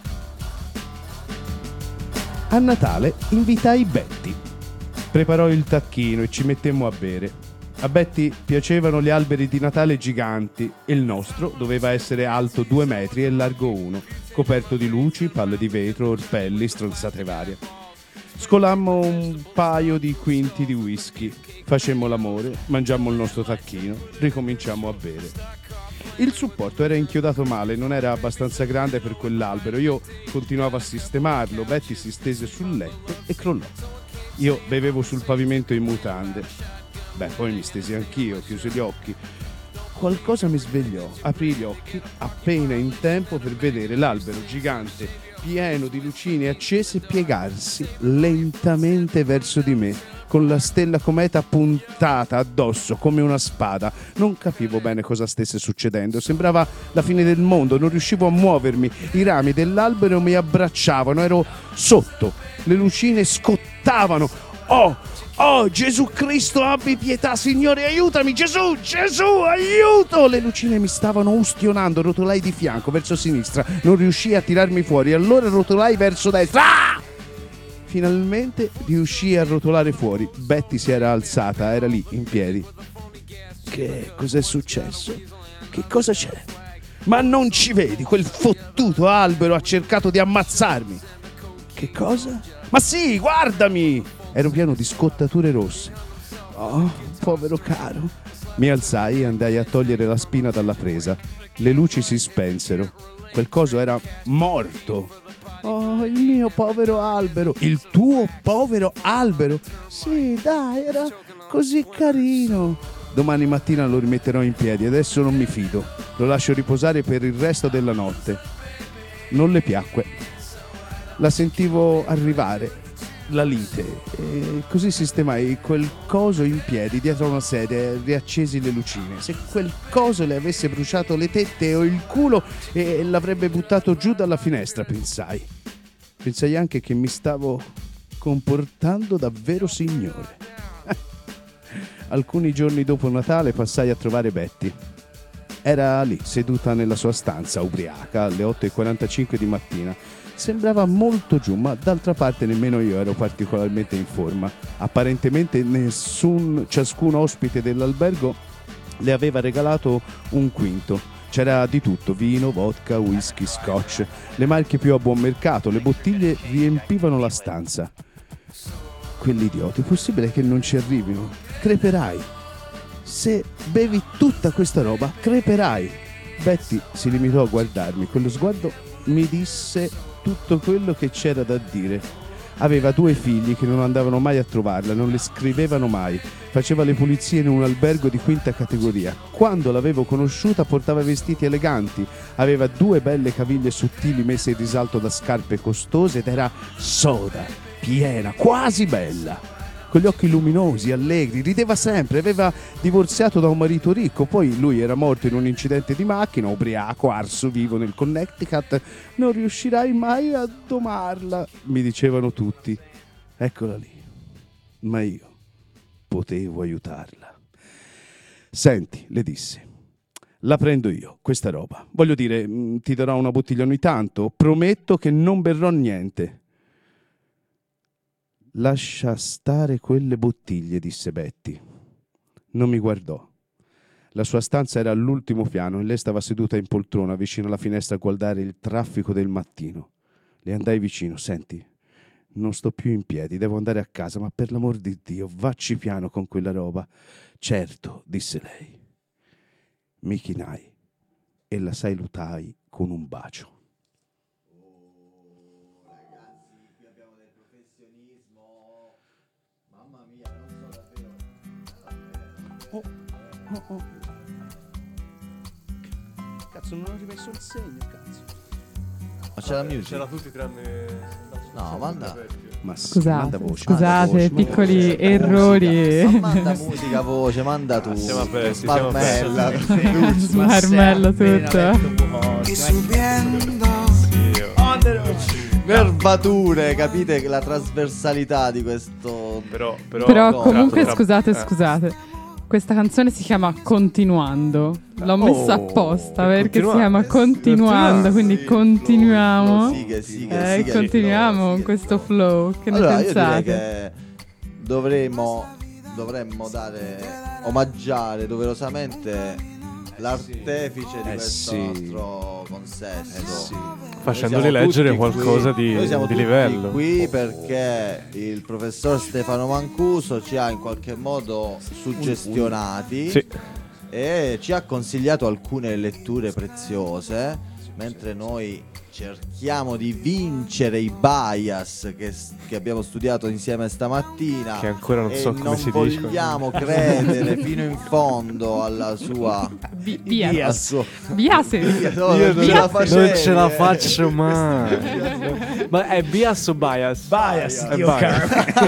A Natale invitai Betty. Preparò il tacchino e ci mettemmo a bere. A Betty piacevano gli alberi di Natale giganti. Il nostro doveva essere alto due metri e largo uno, coperto di luci, palle di vetro, orpelli, stronzate varie. Scolammo un paio di quinti di whisky, facemmo l'amore, mangiammo il nostro tacchino, ricominciammo a bere. Il supporto era inchiodato male, non era abbastanza grande per quell'albero. Io continuavo a sistemarlo, Betty si stese sul letto e crollò. Io bevevo sul pavimento in mutande. Beh, poi mi stesi anch'io, chiusi gli occhi. Qualcosa mi svegliò, aprì gli occhi appena in tempo per vedere l'albero gigante pieno di lucine accese piegarsi lentamente verso di me, con la stella cometa puntata addosso come una spada. Non capivo bene cosa stesse succedendo, sembrava la fine del mondo, non riuscivo a muovermi. I rami dell'albero mi abbracciavano, ero sotto, le lucine scottavano. Oh, oh, Gesù Cristo, abbi pietà, Signore, aiutami, Gesù, Gesù, aiuto! Le lucine mi stavano ustionando, rotolai di fianco verso sinistra, non riuscii a tirarmi fuori, allora rotolai verso destra. Ah! Finalmente riuscii a rotolare fuori. Betty si era alzata, era lì, in piedi. Che cos'è successo? Che cosa c'è? Ma non ci vedi? Quel fottuto albero ha cercato di ammazzarmi. Che cosa? Ma sì, guardami! Ero pieno di scottature rosse. Oh, povero caro. Mi alzai e andai a togliere la spina dalla presa. Le luci si spensero. Quel coso era morto. Oh, il mio povero albero. Il tuo povero albero? Sì, dai, era così carino. Domani mattina lo rimetterò in piedi. Adesso non mi fido. Lo lascio riposare per il resto della notte. Non le piacque. La sentivo arrivare, la lite, e così sistemai quel coso in piedi dietro una sedia e riaccesi le lucine. Se quel coso le avesse bruciato le tette o il culo e l'avrebbe buttato giù dalla finestra, pensai. Pensai anche che mi stavo comportando davvero signore. Alcuni giorni dopo Natale passai a trovare Betty. Era lì, seduta nella sua stanza, ubriaca, alle otto e quarantacinque di mattina. Sembrava molto giù, ma d'altra parte nemmeno io ero particolarmente in forma. Apparentemente nessun, ciascun ospite dell'albergo le aveva regalato un quinto. C'era di tutto, vino, vodka, whisky, scotch, le marche più a buon mercato, le bottiglie riempivano la stanza. Quell'idiota, è possibile che non ci arrivino? Creperai. Se bevi tutta questa roba, creperai. Betty si limitò a guardarmi, quello sguardo mi disse tutto quello che c'era da dire. Aveva due figli che non andavano mai a trovarla, non le scrivevano mai. Faceva le pulizie in un albergo di quinta categoria. Quando l'avevo conosciuta portava vestiti eleganti, aveva due belle caviglie sottili messe in risalto da scarpe costose ed era soda, piena, quasi bella. Con gli occhi luminosi, allegri, rideva sempre, aveva divorziato da un marito ricco, poi lui era morto in un incidente di macchina, ubriaco, arso vivo nel Connecticut. Non riuscirai mai a domarla, mi dicevano tutti. Eccola lì. Ma io potevo aiutarla. Senti, le dissi, la prendo io, questa roba. Voglio dire, ti darò una bottiglia ogni tanto, prometto che non berrò niente. Lascia stare quelle bottiglie, disse Betty. Non mi guardò. La sua stanza era all'ultimo piano e lei stava seduta in poltrona vicino alla finestra a guardare il traffico del mattino. Le andai vicino. Senti, non sto più in piedi, devo andare a casa, ma per l'amor di Dio, vacci piano con quella roba. Certo, disse lei. Mi chinai e la salutai con un bacio. Oh, oh, oh. Cazzo, non ho rimesso il segno, cazzo. Ma c'è la music? C'era tutti tranne... No, ma andate. Ma sì, Scusate, manda voce, scusate, manda voce, piccoli manda voce. errori. Ma manda musica, voce, manda tu. Siamo aperti, siamo Smarmella. Smarmello tutto. Y subiendo. Nervature, capite che la trasversalità di questo. Però, però, Però no, comunque tra- scusate, eh. scusate. Questa canzone si chiama Continuando. L'ho messa Oh, apposta per perché si continuare. chiama Continuando, quindi Sì, continuiamo. flow, sì, che sì, che Eh, sì, che continuiamo flow, con sì. questo flow. Che ne Allora, io direi pensate? che dovremmo dovremmo dare omaggiare doverosamente l'artefice di Eh questo sì. nostro consesso. Eh sì. Facendoli Noi siamo leggere tutti qualcosa qui- di- noi siamo di tutti livello. qui perché il professor Stefano Mancuso ci ha in qualche modo suggestionati Sì. e ci ha consigliato alcune letture preziose, mentre noi cerchiamo di vincere i bias che, che abbiamo studiato insieme stamattina, Che ancora non e so come non si dice. vogliamo credere fino in fondo alla sua Bi- al Bias. suo- Biase. No, Io non non, ce la non facevi, ce la eh. faccio mai. Ma è bias o bias? Bias, È Dio bias.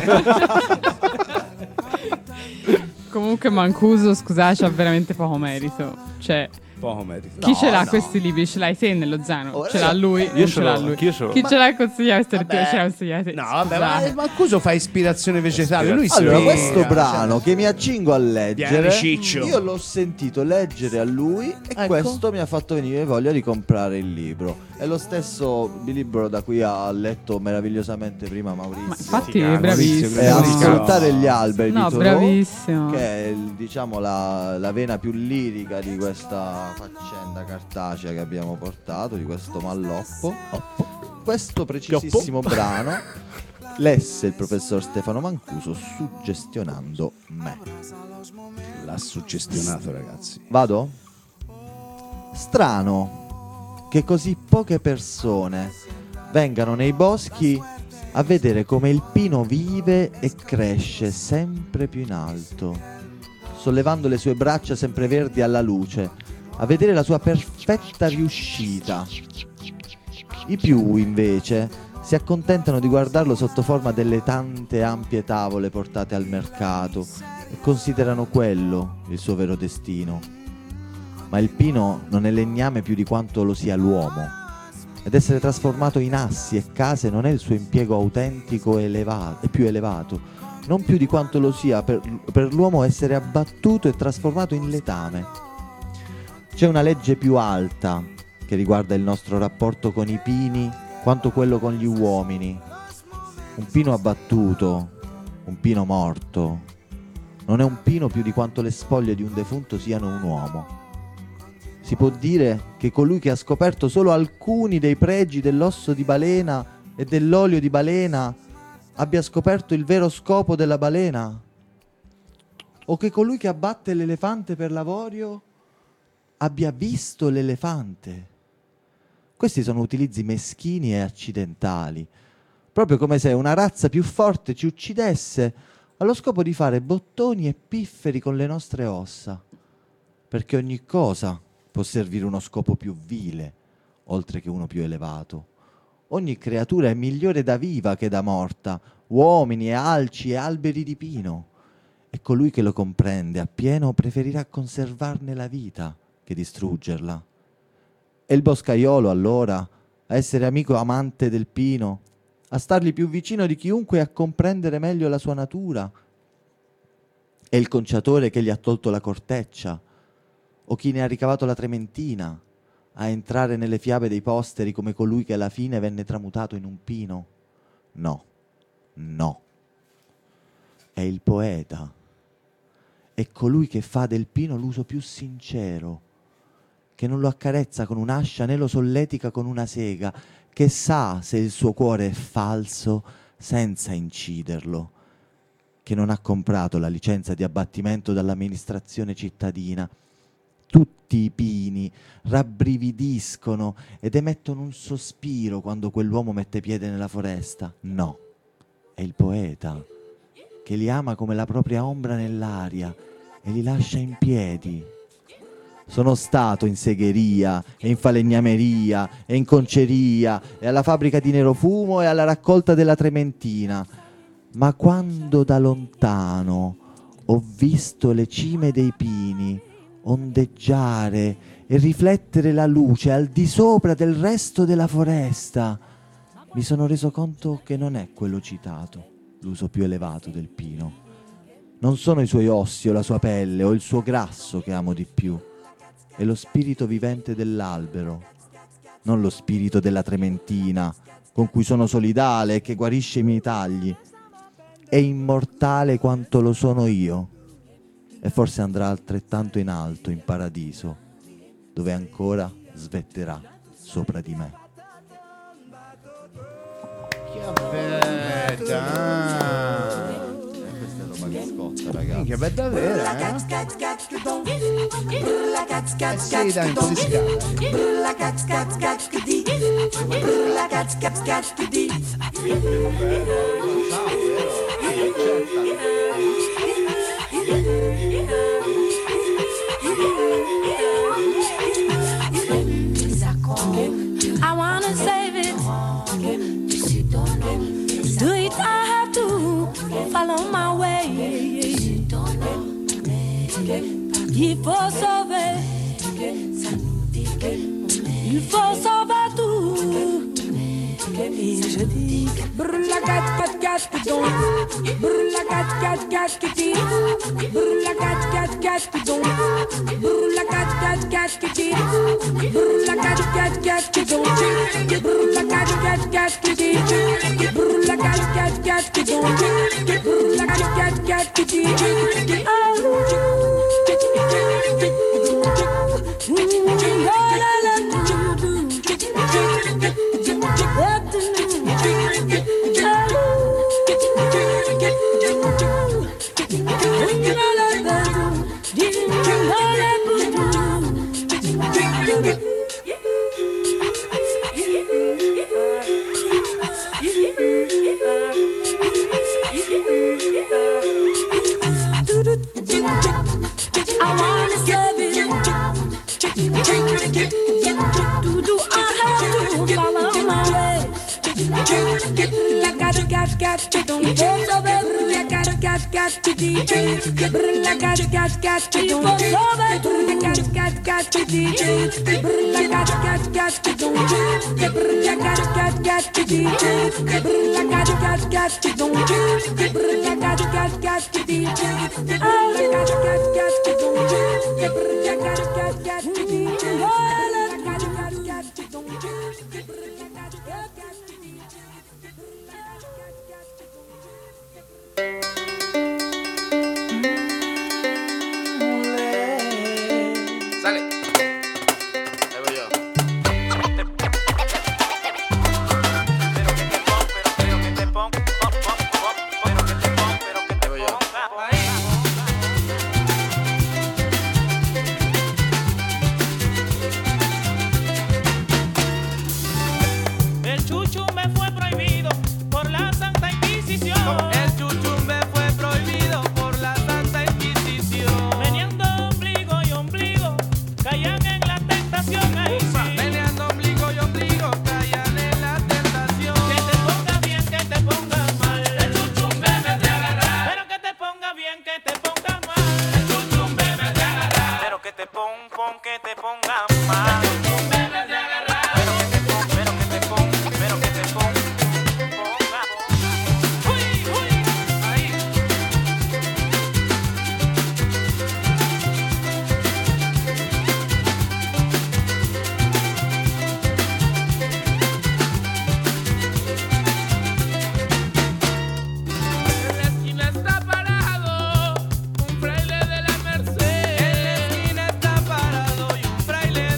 Comunque Mancuso, scusate, c'ha veramente poco merito. Cioè, Poco merito. chi No, ce l'ha no. questi libri? Ce l'hai te nello zaino? Ora Ce l'ha io- lui? io Non ce ce l'ha l'ho, lui. anch'io ce l'ho. Chi Ma- ce l'ha consigliato queste letture? Vabbè. Ce l'ha consigliate? No, vabbè, ma Scusate. Mancuso fa ispirazione vegetale. Lui si Allora, spiega, questo cioè. brano che mi accingo a leggere, Vieni, Ciccio. io l'ho sentito leggere a lui e Ecco. questo mi ha fatto venire voglia di comprare il libro. È lo stesso libro da cui ha letto meravigliosamente prima Maurizio. Ma infatti Maurizio, è bravissimo. E Maurizio. ascoltare gli alberi No, di Thoreau, bravissimo. che è il- diciamo la, la vena più lirica di questa faccenda cartacea che abbiamo portato, di questo malloppo. Questo precisissimo brano lesse il professor Stefano Mancuso suggestionando me. L'ha suggestionato, ragazzi. Vado? Strano che così poche persone vengano nei boschi a vedere come il pino vive e cresce sempre più in alto, sollevando le sue braccia sempreverdi alla luce, a vedere la sua perfetta riuscita. I più, invece, si accontentano di guardarlo sotto forma delle tante ampie tavole portate al mercato e considerano quello il suo vero destino. Ma il pino non è legname più di quanto lo sia l'uomo, ed essere trasformato in assi e case non è il suo impiego autentico e elevato, e più elevato, non più di quanto lo sia per, per l'uomo essere abbattuto e trasformato in letame. C'è una legge più alta che riguarda il nostro rapporto con i pini quanto quello con gli uomini. Un pino abbattuto, un pino morto, non è un pino più di quanto le spoglie di un defunto siano un uomo. Si può dire che colui che ha scoperto solo alcuni dei pregi dell'osso di balena e dell'olio di balena abbia scoperto il vero scopo della balena? O che colui che abbatte l'elefante per l'avorio abbia visto l'elefante? Questi sono utilizzi meschini e accidentali, proprio come se una razza più forte ci uccidesse allo scopo di fare bottoni e pifferi con le nostre ossa, perché ogni cosa può servire uno scopo più vile, oltre che uno più elevato. Ogni creatura è migliore da viva che da morta, uomini e alci e alberi di pino, e colui che lo comprende appieno preferirà conservarne la vita che distruggerla. E il boscaiolo, allora, a essere amico amante del pino, a stargli più vicino di chiunque e a comprendere meglio la sua natura. E il conciatore che gli ha tolto la corteccia, o chi ne ha ricavato la trementina, a entrare nelle fiabe dei posteri come colui che alla fine venne tramutato in un pino? No, no. È il poeta, è colui che fa del pino l'uso più sincero, che non lo accarezza con un'ascia né lo solletica con una sega, che sa se il suo cuore è falso senza inciderlo, che non ha comprato la licenza di abbattimento dall'amministrazione cittadina. Tutti i pini rabbrividiscono ed emettono un sospiro quando quell'uomo mette piede nella foresta. No, è il poeta, che li ama come la propria ombra nell'aria e li lascia in piedi. Sono stato in segheria, e in falegnameria, e in conceria, e alla fabbrica di Nerofumo, e alla raccolta della trementina. Ma quando da lontano ho visto le cime dei pini ondeggiare e riflettere la luce al di sopra del resto della foresta, mi sono reso conto che non è quello citato l'uso più elevato del pino. Non sono i suoi ossi o la sua pelle o il suo grasso che amo di più. È lo spirito vivente dell'albero, non lo spirito della trementina, con cui sono solidale e che guarisce i miei tagli. È immortale quanto lo sono io, e forse andrà altrettanto in alto in paradiso, dove ancora svetterà sopra di me. Che bella! Questa è roba che scotta, ragazzi. Che bella vera, eh? Eh sì, dai, un po' di I wanna save it. Do it, I have to follow my way. Il faut sauver, il faut sauver tout. Et je dis brûla gat gat gat bidon, brûla gat gat gat kiti, brûla gat gat gat bidon, brûla gat gat gat kiti, brûla gat gat gat bidon, brûla gat gat gat kiti, brûla gat gat gat bidon, brûla gat gat gat kiti. I wanna serve it. Do do I have to follow my way? La gat gat gat to don't go so bad. La gat gat gat to D J. La gat gat gat to don't go so bad. La gat gat gat to D J. La gat gat gat to don't go. La gat gat gat to D J. La gat gat gat to don't go. La gat gat gat to D J. La gat gat gat to don't go. La gat gat gat to D J. La gat gat gat to don't go. Sale. Ahí voy yo. Pero que te pon, pero que te pon, pon, pon, pon, pero que te pon, pero que te voy yo. El chuchu me fue prohibido por la Santa Inquisición. El chuchu me fue prohibido por la Santa Inquisición. Meneando ombligo y ombligo caían en la tentación. Ahí sí. Meneando ombligo y ombligo caían en la tentación. Que te ponga bien, que te ponga mal. El chuchumbe me te agarrar. Pero que te ponga bien, que te ponga mal. El chuchumbe me te agarrar. Pero que te pon, pon, que te ponga mal. El chuchumbe me te agarrar. Pero que te pon, pero que te pon, pero que te pon, ponga. Uy, uy, ahí. En la esquina está parado un fraile de la Merced. En la esquina está parado y un fraile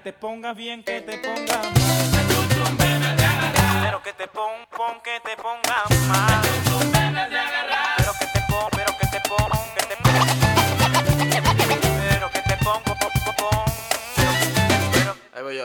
te pongas bien, que te pongas mal. Pero que te pon, pon, que te pongas mal. Pero que te pon, pero que te pon, que te pon. Pero que te pon, pon, pon, pon. Pero, ahí voy yo.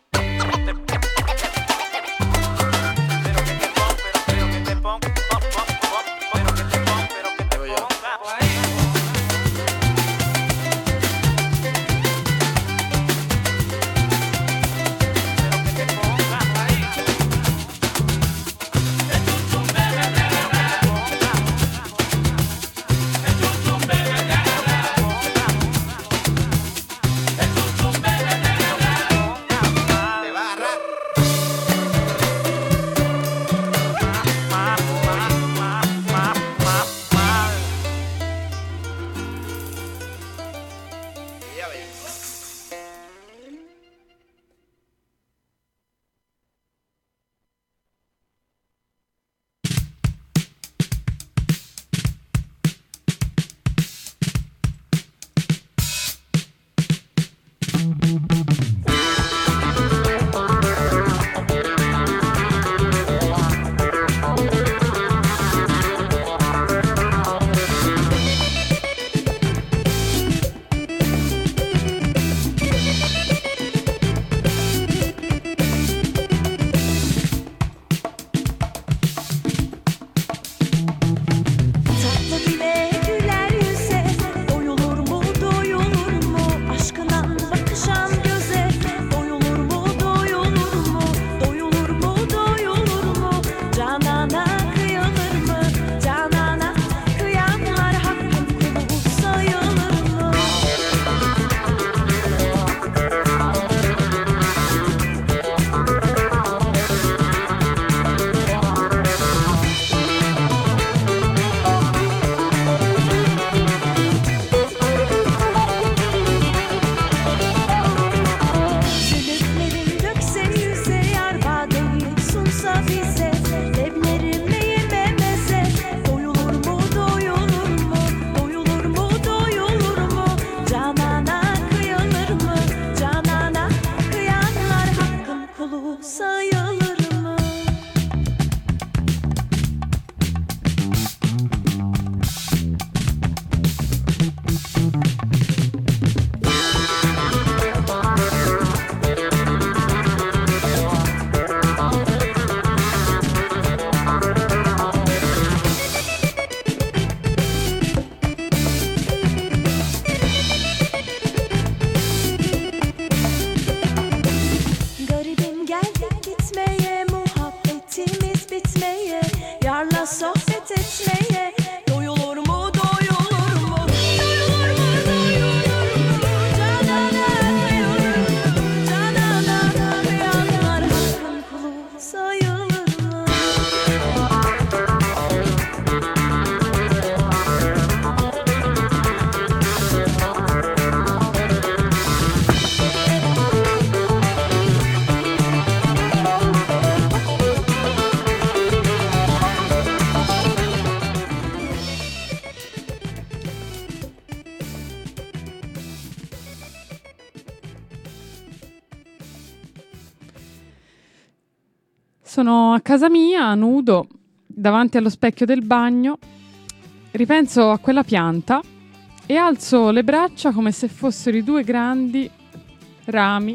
Sono a casa mia, nudo, davanti allo specchio del bagno, ripenso a quella pianta e alzo le braccia come se fossero i due grandi rami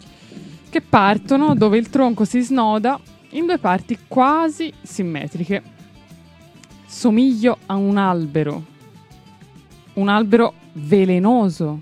che partono, dove il tronco si snoda in due parti quasi simmetriche. Somiglio a un albero, un albero velenoso.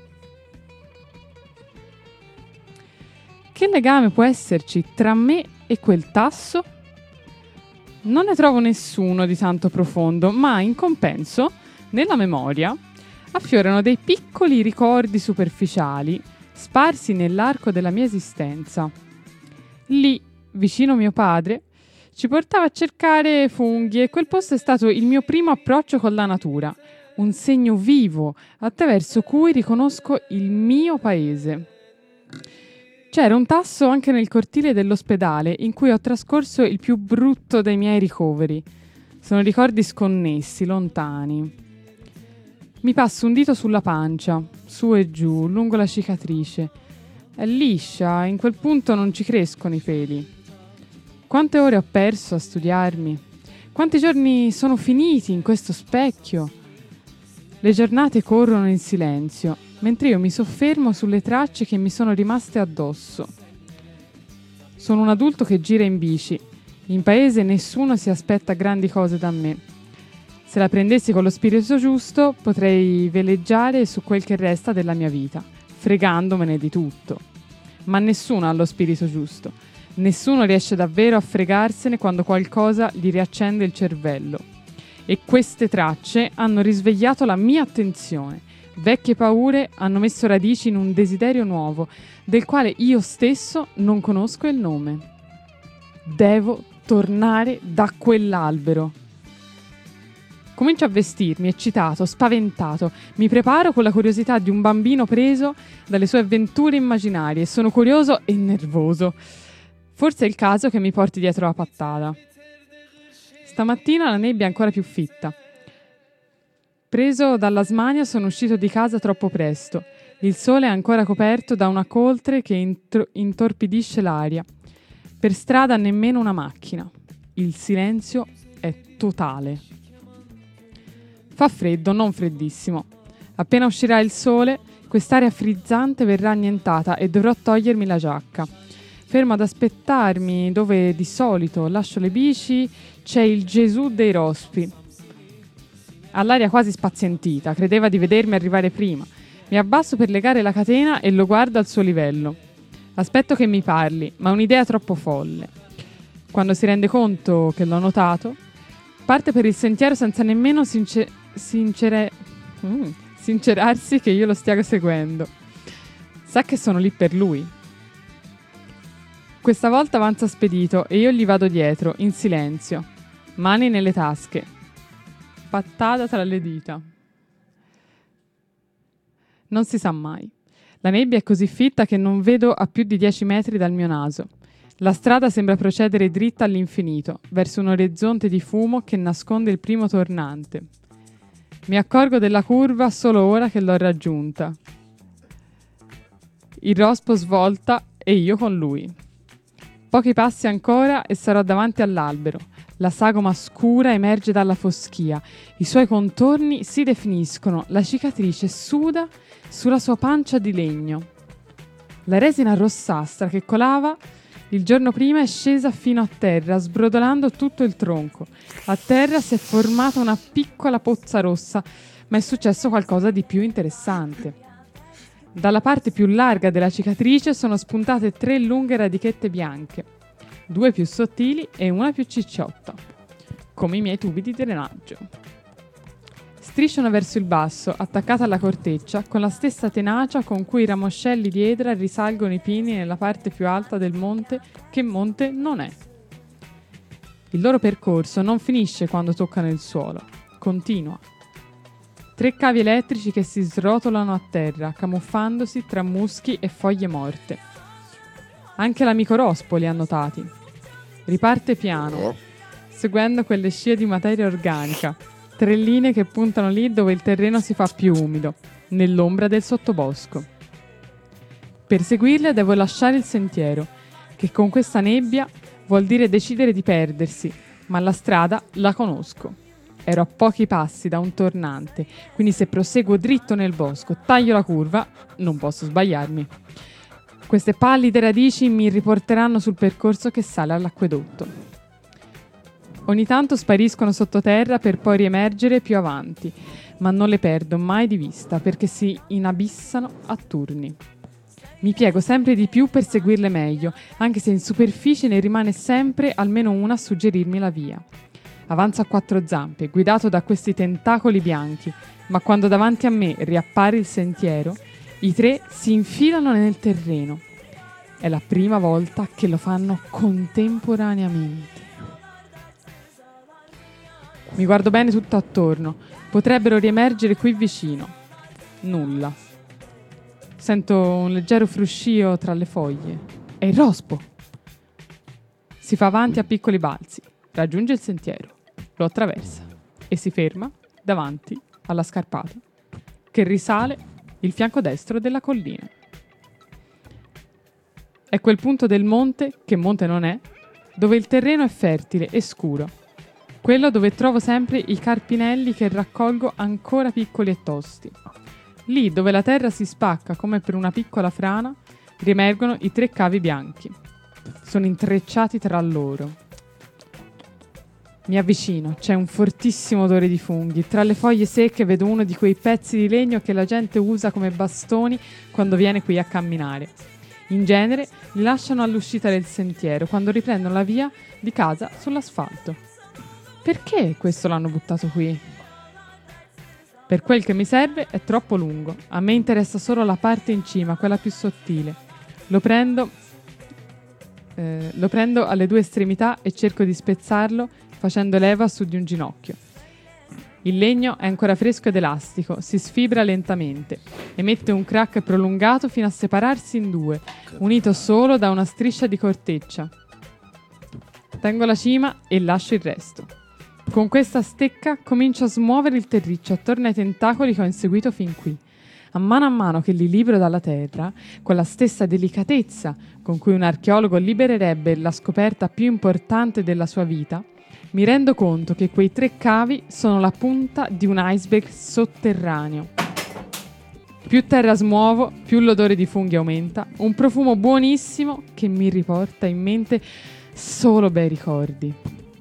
Che legame può esserci tra me e quel tasso? Non ne trovo nessuno di tanto profondo, ma in compenso, nella memoria, affiorano dei piccoli ricordi superficiali sparsi nell'arco della mia esistenza. Lì, vicino mio padre, ci portava a cercare funghi e quel posto è stato il mio primo approccio con la natura, un segno vivo attraverso cui riconosco il mio paese. C'era un tasso anche nel cortile dell'ospedale in cui ho trascorso il più brutto dei miei ricoveri. Sono ricordi sconnessi, lontani. Mi passo un dito sulla pancia, su e giù, lungo la cicatrice. È liscia, in quel punto non ci crescono i peli. Quante ore ho perso a studiarmi? Quanti giorni sono finiti in questo specchio? Le giornate corrono in silenzio, mentre io mi soffermo sulle tracce che mi sono rimaste addosso. Sono un adulto che gira in bici. In paese nessuno si aspetta grandi cose da me. Se la prendessi con lo spirito giusto, potrei veleggiare su quel che resta della mia vita, fregandomene di tutto. Ma nessuno ha lo spirito giusto. Nessuno riesce davvero a fregarsene quando qualcosa gli riaccende il cervello. E queste tracce hanno risvegliato la mia attenzione. Vecchie paure hanno messo radici in un desiderio nuovo, del quale io stesso non conosco il nome. Devo tornare da quell'albero. Comincio a vestirmi, eccitato, spaventato. Mi preparo con la curiosità di un bambino preso dalle sue avventure immaginarie. Sono curioso e nervoso. Forse è il caso che mi porti dietro la pattata. Stamattina la nebbia è ancora più fitta. Preso dalla smania sono uscito di casa troppo presto. Il sole è ancora coperto da una coltre che intro- intorpidisce l'aria. Per strada nemmeno una macchina. Il silenzio è totale. Fa freddo, non freddissimo. Appena uscirà il sole, quest'aria frizzante verrà annientata e dovrò togliermi la giacca. Fermo ad aspettarmi dove di solito lascio le bici c'è il Gesù dei Rospi. Ha l'aria quasi spazientita, credeva di vedermi arrivare prima. Mi abbasso per legare la catena e lo guardo al suo livello. Aspetto che mi parli, ma è un'idea troppo folle. Quando si rende conto che l'ho notato, parte per il sentiero senza nemmeno sincer- sincere- mm, sincerarsi che io lo stia seguendo. Sa che sono lì per lui. Questa volta avanza spedito e io gli vado dietro, in silenzio, mani nelle tasche, pattata tra le dita. Non si sa mai. La nebbia è così fitta che non vedo a più di dieci metri dal mio naso. La strada sembra procedere dritta all'infinito, verso un orizzonte di fumo che nasconde il primo tornante. Mi accorgo della curva solo ora che l'ho raggiunta. Il rospo svolta e io con lui. Pochi passi ancora e sarò davanti all'albero. La sagoma scura emerge dalla foschia. I suoi contorni si definiscono. La cicatrice suda sulla sua pancia di legno. La resina rossastra che colava il giorno prima è scesa fino a terra, sbrodolando tutto il tronco. A terra si è formata una piccola pozza rossa, ma è successo qualcosa di più interessante. Dalla parte più larga della cicatrice sono spuntate tre lunghe radichette bianche, due più sottili e una più cicciotta, come i miei tubi di drenaggio. Strisciano verso il basso, attaccata alla corteccia, con la stessa tenacia con cui i ramoscelli di edra risalgono i pini nella parte più alta del monte, che monte non è. Il loro percorso non finisce quando toccano il suolo, continua. Tre cavi elettrici che si srotolano a terra, camuffandosi tra muschi e foglie morte. Anche l'amico Rospo li ha notati. Riparte piano, seguendo quelle scie di materia organica, tre linee che puntano lì dove il terreno si fa più umido, nell'ombra del sottobosco. Per seguirle devo lasciare il sentiero, che con questa nebbia vuol dire decidere di perdersi, ma la strada la conosco. Ero a pochi passi da un tornante, quindi se proseguo dritto nel bosco, taglio la curva, non posso sbagliarmi. Queste pallide radici mi riporteranno sul percorso che sale all'acquedotto. Ogni tanto spariscono sottoterra per poi riemergere più avanti, ma non le perdo mai di vista perché si inabissano a turni. Mi piego sempre di più per seguirle meglio, anche se in superficie ne rimane sempre almeno una a suggerirmi la via. Avanzo a quattro zampe, guidato da questi tentacoli bianchi, ma quando davanti a me riappare il sentiero, i tre si infilano nel terreno. È la prima volta che lo fanno contemporaneamente. Mi guardo bene tutto attorno. Potrebbero riemergere qui vicino. Nulla. Sento un leggero fruscio tra le foglie. È il rospo. Si fa avanti a piccoli balzi. Raggiunge il sentiero. Lo attraversa. E si ferma davanti alla scarpata che risale il fianco destro della collina. È quel punto del monte, che monte non è, dove il terreno è fertile e scuro. Quello dove trovo sempre i carpinelli che raccolgo ancora piccoli e tosti. Lì dove la terra si spacca come per una piccola frana, riemergono i tre cavi bianchi. Sono intrecciati tra loro. Mi avvicino, c'è un fortissimo odore di funghi. Tra le foglie secche vedo uno di quei pezzi di legno che la gente usa come bastoni quando viene qui a camminare. In genere li lasciano all'uscita del sentiero quando riprendono la via di casa sull'asfalto. Perché questo l'hanno buttato qui? Per quel che mi serve è troppo lungo. A me interessa solo la parte in cima, quella più sottile. Lo prendo, eh, lo prendo alle due estremità e cerco di spezzarlo facendo leva su di un ginocchio. Il legno è ancora fresco ed elastico, si sfibra lentamente, emette un crack prolungato fino a separarsi in due, unito solo da una striscia di corteccia. Tengo la cima e lascio il resto. Con questa stecca comincio a smuovere il terriccio attorno ai tentacoli che ho inseguito fin qui. A mano a mano che li libero dalla terra, con la stessa delicatezza con cui un archeologo libererebbe la scoperta più importante della sua vita, mi rendo conto che quei tre cavi sono la punta di un iceberg sotterraneo. Più terra smuovo, più l'odore di funghi aumenta, un profumo buonissimo che mi riporta in mente solo bei ricordi.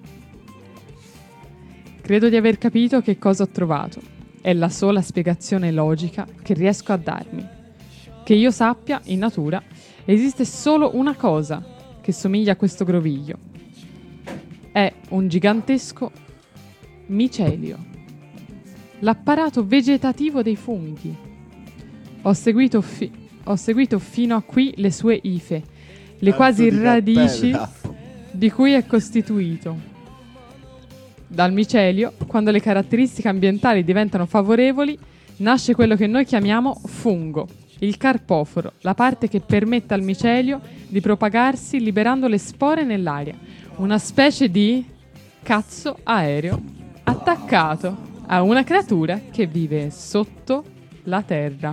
Credo di aver capito che cosa ho trovato. È la sola spiegazione logica che riesco a darmi. Che io sappia, in natura, esiste solo una cosa che somiglia a questo groviglio. È un gigantesco micelio, l'apparato vegetativo dei funghi. Ho seguito, fi- ho seguito fino a qui le sue ife, le quasi radici di cui è costituito. Dal micelio, quando le caratteristiche ambientali diventano favorevoli, nasce quello che noi chiamiamo fungo, il carpoforo, la parte che permette al micelio di propagarsi liberando le spore nell'aria. Una specie di cazzo aereo attaccato a una creatura che vive sotto la terra.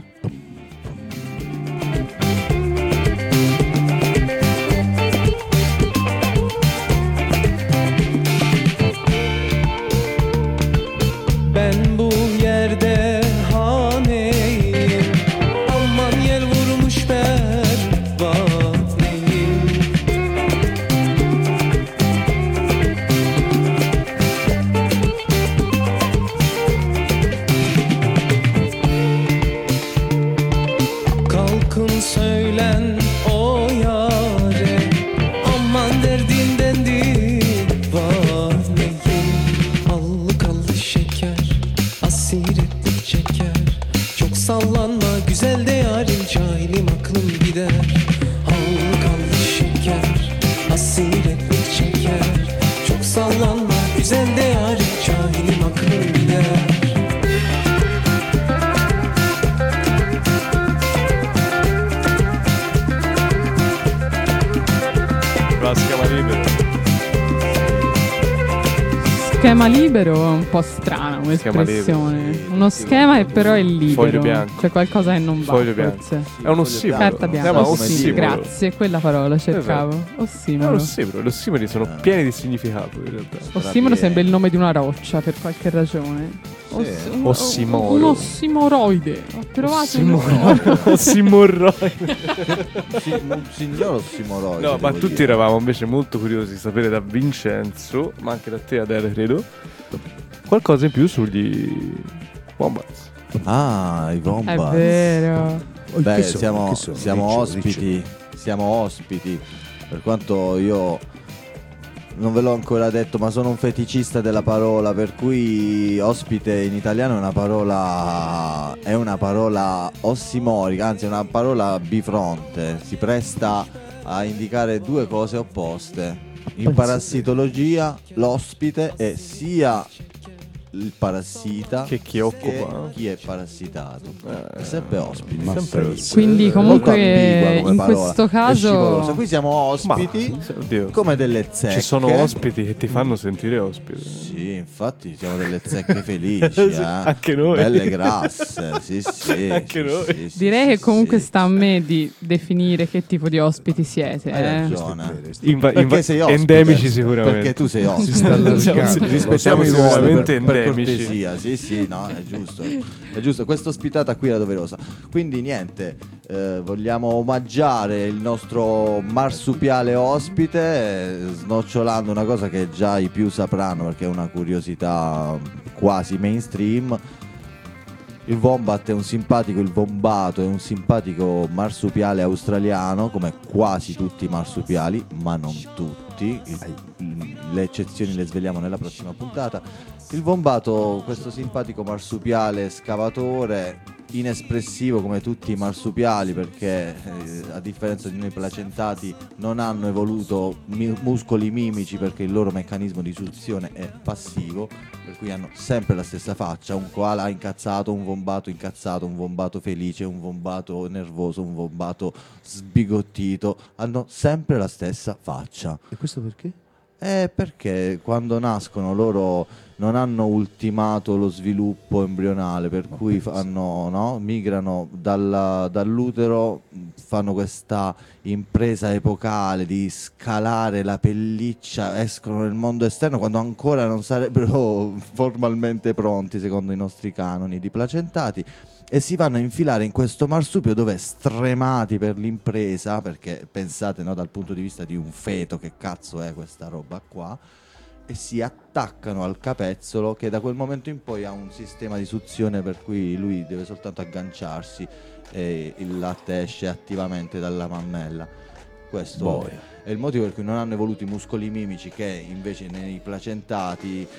Ben bu yerde haneyim, aman yel vurmuş pervaneyim. Kalkın söylen o yâre, aman derdinden divaneyim. Allı kallı şeker, asiretlik çeker. Çok sallanma güzel de yarim, cahilim aklım gider. Allı kallı şeker, asiretlik çeker. Çok sallanma güzel de yarim, cahilim aklım gider. La schema libero. Schema libero è un po' strana come Schema espressione. libero. Uno schema e però è libero. Foglio bianco. C'è qualcosa che non va. Foglio bianco. forse. È un ossimoro. Carta bianca. Si chiama Ossi- ossimoro. Grazie, quella parola cercavo. È un Ossimoro. ossimoro. Gli ossimori sono pieni di significato in realtà. Ossimoro sembra il nome di una roccia per qualche ragione. Oss- un- Ossimoro. Un ossimoroide. Ho trovato un Ossimoro. Ossimoroide. Un signor ossimoroide. No, ma devo tutti dire. eravamo invece molto curiosi di sapere da Vincenzo, ma anche da te Adele credo, qualcosa in più sugli Wombats. Ah, i È Wombats. vero. Beh, Che sono? siamo, Che sono? siamo Riccio, ospiti, siamo ospiti, per quanto io non ve l'ho ancora detto, ma sono un feticista della parola, per cui ospite in italiano è una parola è una parola ossimorica, anzi è una parola bifronte, si presta a indicare due cose opposte. In parassitologia l'ospite è sia il parassita che chi occupa, che chi è parassitato, è sempre ospite, Ma sempre sì. Quindi comunque ambigua come in parola. questo È caso scivolosa. Qui siamo ospiti, Ma, oddio, come delle zecche. ci sono ospiti che ti fanno sentire ospite. Sì, infatti siamo delle zecche felici, Sì, eh? anche noi. Belle grasse, sì, sì, Anche sì, noi. sì, sì, direi sì, che comunque sì. sta a me di definire che tipo di ospiti siete. Hai eh. ragione. Inva- Perché inva- sei ospite, endemici sicuramente. perché tu sei ospite. Si sta allargando. Siamo- Rispettiamo siamo i ruoli sicuramente per, per endemici. cortesia, sì sì, no, è giusto, è giusto, questa ospitata qui era doverosa. Quindi niente, eh, vogliamo omaggiare il nostro marsupiale ospite eh, snocciolando una cosa che già i più sapranno perché è una curiosità quasi mainstream. Il wombat è un simpatico, il wombato è un simpatico marsupiale australiano, come quasi tutti i marsupiali, ma non tutti. Il- le eccezioni le sveliamo nella prossima puntata. Il wombato, questo simpatico marsupiale scavatore, inespressivo come tutti i marsupiali, perché eh, a differenza di noi placentati non hanno evoluto mi- muscoli mimici, perché il loro meccanismo di suzione è passivo, per cui hanno sempre la stessa faccia. Un koala incazzato, un wombato incazzato, un wombato felice, un wombato nervoso, un wombato sbigottito, hanno sempre la stessa faccia. E questo perché? Eh, perché quando nascono loro non hanno ultimato lo sviluppo embrionale, per cui fanno, no? migrano dalla- dall'utero, fanno questa impresa epocale di scalare la pelliccia, escono nel mondo esterno quando ancora non sarebbero formalmente pronti secondo i nostri canoni di placentati, e si vanno a infilare in questo marsupio dove, stremati per l'impresa, perché pensate, no, dal punto di vista di un feto, che cazzo è questa roba qua, e si attaccano al capezzolo, che da quel momento in poi ha un sistema di suzione per cui lui deve soltanto agganciarsi e il latte esce attivamente dalla mammella. Questo Boia. è il motivo per cui non hanno evoluto i muscoli mimici, che invece nei placentati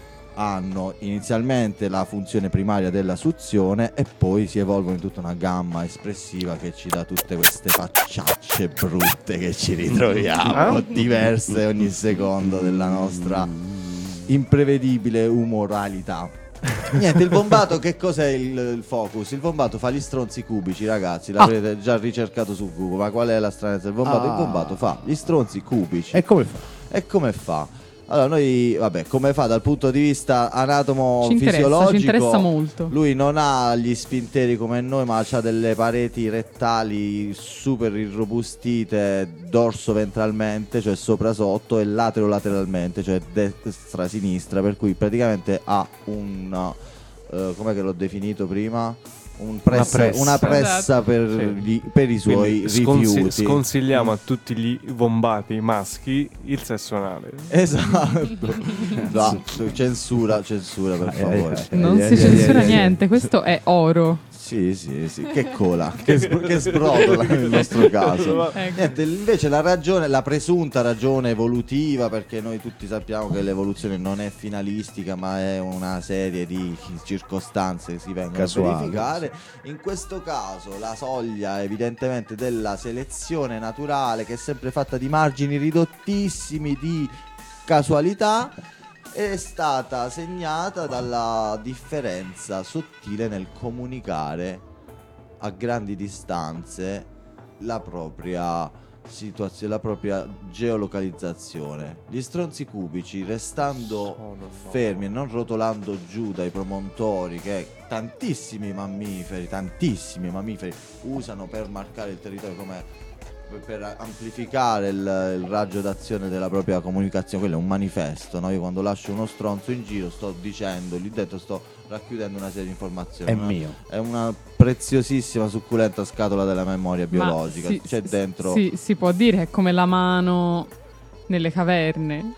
hanno inizialmente la funzione primaria della suzione e poi si evolvono in tutta una gamma espressiva che ci dà tutte queste facciacce brutte che ci ritroviamo, diverse ogni secondo della nostra imprevedibile umoralità. Niente, il wombato, che cos'è il, il focus? Il wombato fa gli stronzi cubici, ragazzi, l'avrete già ricercato su Google, ma qual è la stranezza del wombato? Ah. Il wombato fa gli stronzi cubici. E come fa? E come fa? Allora, noi, vabbè, come fa dal punto di vista Ci interessa, anatomo-fisiologico? ci interessa molto. Lui non ha gli sfinteri come noi, ma ha delle pareti rettali super irrobustite dorso-ventralmente, cioè sopra-sotto, e latero-lateralmente, cioè destra-sinistra, per cui praticamente ha un... Uh, com'è che l'ho definito prima? Un pressa, Una pressa. una pressa Esatto. per, Sì. gli- per i suoi Quindi sconsi- rifiuti. sconsigliamo a tutti gli wombati maschi il sesso anale. Esatto. No, censura, censura per Eh, favore. eh, Non eh, si eh, censura eh, eh, niente, questo è oro. Sì, sì, sì, che cola, che, sbro- che sbrodola nel nostro caso. Ecco. Niente, invece la ragione, la presunta ragione evolutiva, perché noi tutti sappiamo che l'evoluzione non è finalistica, ma è una serie di circostanze che si vengono Casuali. a verificare. In questo caso la soglia evidentemente della selezione naturale, che è sempre fatta di margini ridottissimi di casualità, è stata segnata dalla differenza sottile nel comunicare a grandi distanze la propria situazione, la propria geolocalizzazione. Gli stronzi cubici, restando fermi e non rotolando giù dai promontori che tantissimi mammiferi, tantissimi mammiferi usano per marcare il territorio, come per amplificare il, il raggio d'azione della propria comunicazione. Quello è un manifesto, no? Io quando lascio uno stronzo in giro sto dicendo, lì dentro sto racchiudendo una serie di informazioni. È no? mio. È una preziosissima, succulenta scatola della memoria biologica. Ma si- C'è dentro. Sì, si può dire che è come la mano nelle caverne.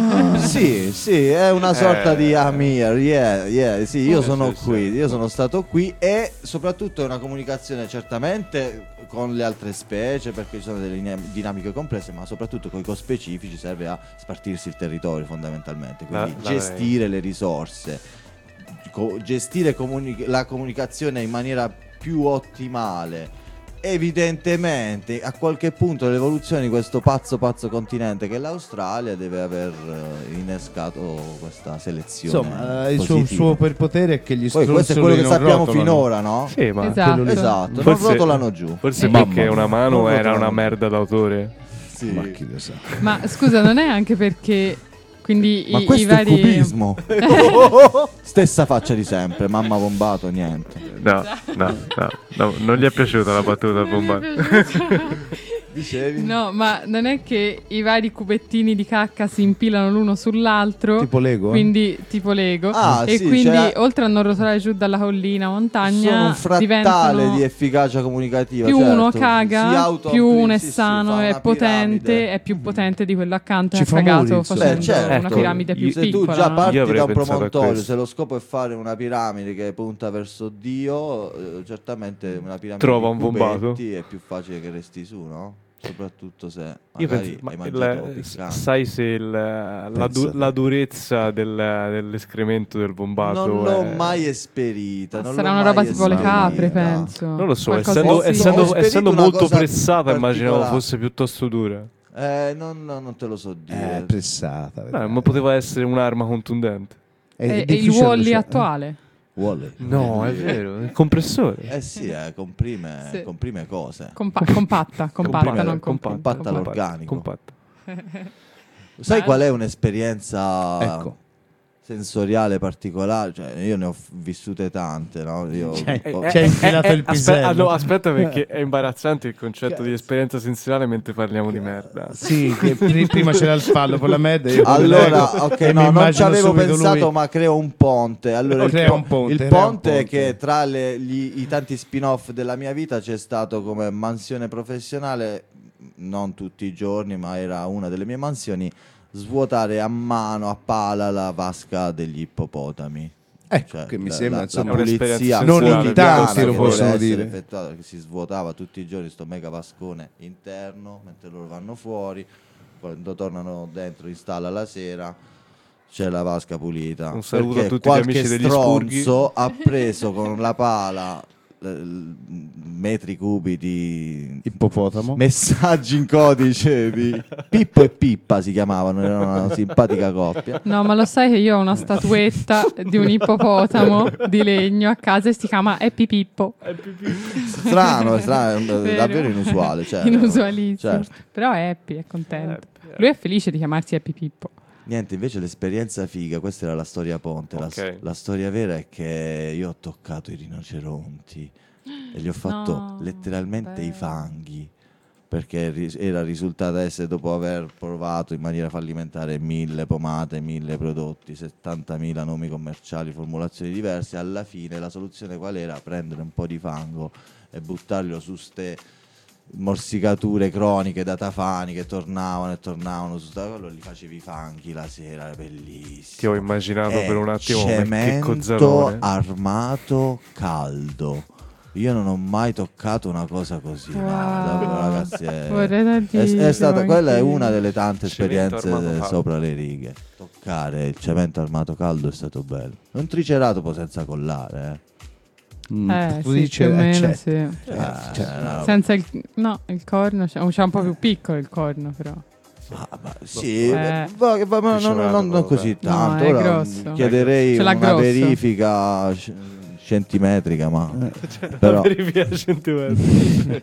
Sì, sì, è una sorta Eh. di I'm here, yeah, yeah, sì, io Sì, sono sì, qui, sì. io sono stato qui, e soprattutto è una comunicazione certamente con le altre specie, perché ci sono delle linea- dinamiche complesse, ma soprattutto con i cospecifici serve a spartirsi il territorio fondamentalmente, quindi La- la- gestire le risorse, co- gestire comuni- la comunicazione in maniera più ottimale evidentemente a qualche punto dell'evoluzione di questo pazzo pazzo continente che è l'Australia deve aver eh, innescato questa selezione. Insomma, il suo, positiva. suo superpotere è che gli Poi questo è quello che non sappiamo rotolano. finora, no? Sì, ma Esatto. Esatto, Forse- non rotolano giù. forse Eh, perché mamma una mia. mano Non era una rotolano. merda d'autore. Sì. Ma chi lo sa. Ma scusa, non è anche perché quindi Ma i, i questo è vari cubismo. Stessa faccia di sempre, mamma bombato, niente. No, no, no, no, non gli è piaciuta la battuta bomba. Dicevi? No, ma non è che i vari cubettini di cacca si impilano l'uno sull'altro. Tipo Lego? Quindi tipo Lego. Ah, e sì, quindi cioè- oltre a non rotolare giù dalla collina Sono montagna un frattale diventano di efficacia comunicativa. più certo. uno Si caga, autoampli- più uno è sì, sì, sano, fa è una potente, piramide. è più potente di quello accanto Ci è fa fregato Maurizio. facendo Beh, certo. una piramide più Se tu piccola. già no? parti Io avrei da un pensato a promontorio, questo. se lo scopo è fare una piramide che punta verso Dio, eh, certamente una piramide Trova di un bombato. cubetti è più facile che resti su, no? Soprattutto se Io magari penso, ma hai mangiato il- piccante. sai se il- la, du- Pensa te. la durezza del- dell'escremento del bombato Non l'ho è- mai esperita. non Sarà l'ho una mai roba tipo le esperita. capre, penso. Non lo so, Qualcosa essendo, di- Sì, essendo- ho esperito essendo una molto cosa pressata immaginavo particolare. fosse piuttosto dura. Eh, non, non- non te lo so dire. Eh, pressata. Eh, vedrai. ma poteva essere un'arma contundente. È E, e il difficile Wall-E da- attuale. Wall-E. No, è vero, il compressore. Eh sì, eh, comprime, Sì. comprime cose. Compa- compatta, compatta, Compatta, non compatta, compatta. compatta l'organico. Compatta. Sai Ma- qual è un'esperienza Ecco. sensoriale particolare? Cioè, io ne ho f- vissute tante, no? Io Cioè, ho- Ci hai infilato il aspetta, pisello. ah, no, aspetta perché è imbarazzante il concetto di esperienza sensoriale mentre parliamo di merda. Sì, che pri- prima c'era il fallo con la merda. io Allora, leggo ok, e mi no, non ci immagino avevo subito pensato, lui. ma creo un ponte. Allora, il, Crea po- un ponte, il crea ponte un ponte. è che tra le- gli- i tanti spin-off della mia vita c'è stato come mansione professionale, non tutti i giorni, ma era una delle mie mansioni, svuotare a mano, a pala, la vasca degli ippopotami. Ecco, che mi sembra, insomma, la pulizia un'esperienza non in quotidiana tanti lo che possono deve essere dire. effettuata, che si svuotava tutti i giorni sto mega vascone interno mentre loro vanno fuori, quando tornano dentro in stalla la sera c'è la vasca pulita. Un saluto Perché a tutti gli qualche amici degli stronzo ha preso con la pala eh, metri cubi di Ippopotamo. messaggi in codice di Pippo e Pippa si chiamavano, erano una simpatica coppia. No, ma lo sai che io ho una statuetta di un ippopotamo di legno a casa e si chiama Happy Pippo. Strano, strano, è Vero. davvero inusuale, certo. Inusualissimo. Certo. Però è happy, è contento. Lui è felice di chiamarsi Happy Pippo. Niente, invece l'esperienza figa, questa era la storia ponte, la, Ok. la storia vera è che io ho toccato i rinoceronti e gli ho fatto No, letteralmente i bello. fanghi, perché ri- era risultato essere, dopo aver provato in maniera fallimentare mille pomate, mille prodotti, settantamila nomi commerciali, formulazioni diverse, alla fine la soluzione qual era? Prendere un po' di fango e buttarlo su ste morsicature croniche da tafani che tornavano e tornavano su sta quello, li facevi i fanghi la sera, era bellissimo. Ti ho immaginato È per un attimo come che cemento cozzalone. armato caldo. Io non ho mai toccato una cosa così. no, Wow. davvero, ragazzi, è, Vorrei è- tantissimo è stata, quella è anch'io. una delle tante Cemento esperienze armato caldo. sopra le righe. Toccare il cemento armato caldo è stato bello. Un triceratopo senza collare, eh. Mm, Eh, tu sì, dici, più o meno, eh, sì. Eh, cioè, no, Senza il... No, il corno, c'è, c'è un po' più piccolo il corno però. ah, ma sì, Eh. va- va- ma non, non- non- non così No, tanto. è Ora grosso. chiederei Ce l'ha una grosso. verifica sc- centimetrica, ma La però verifica centimetri.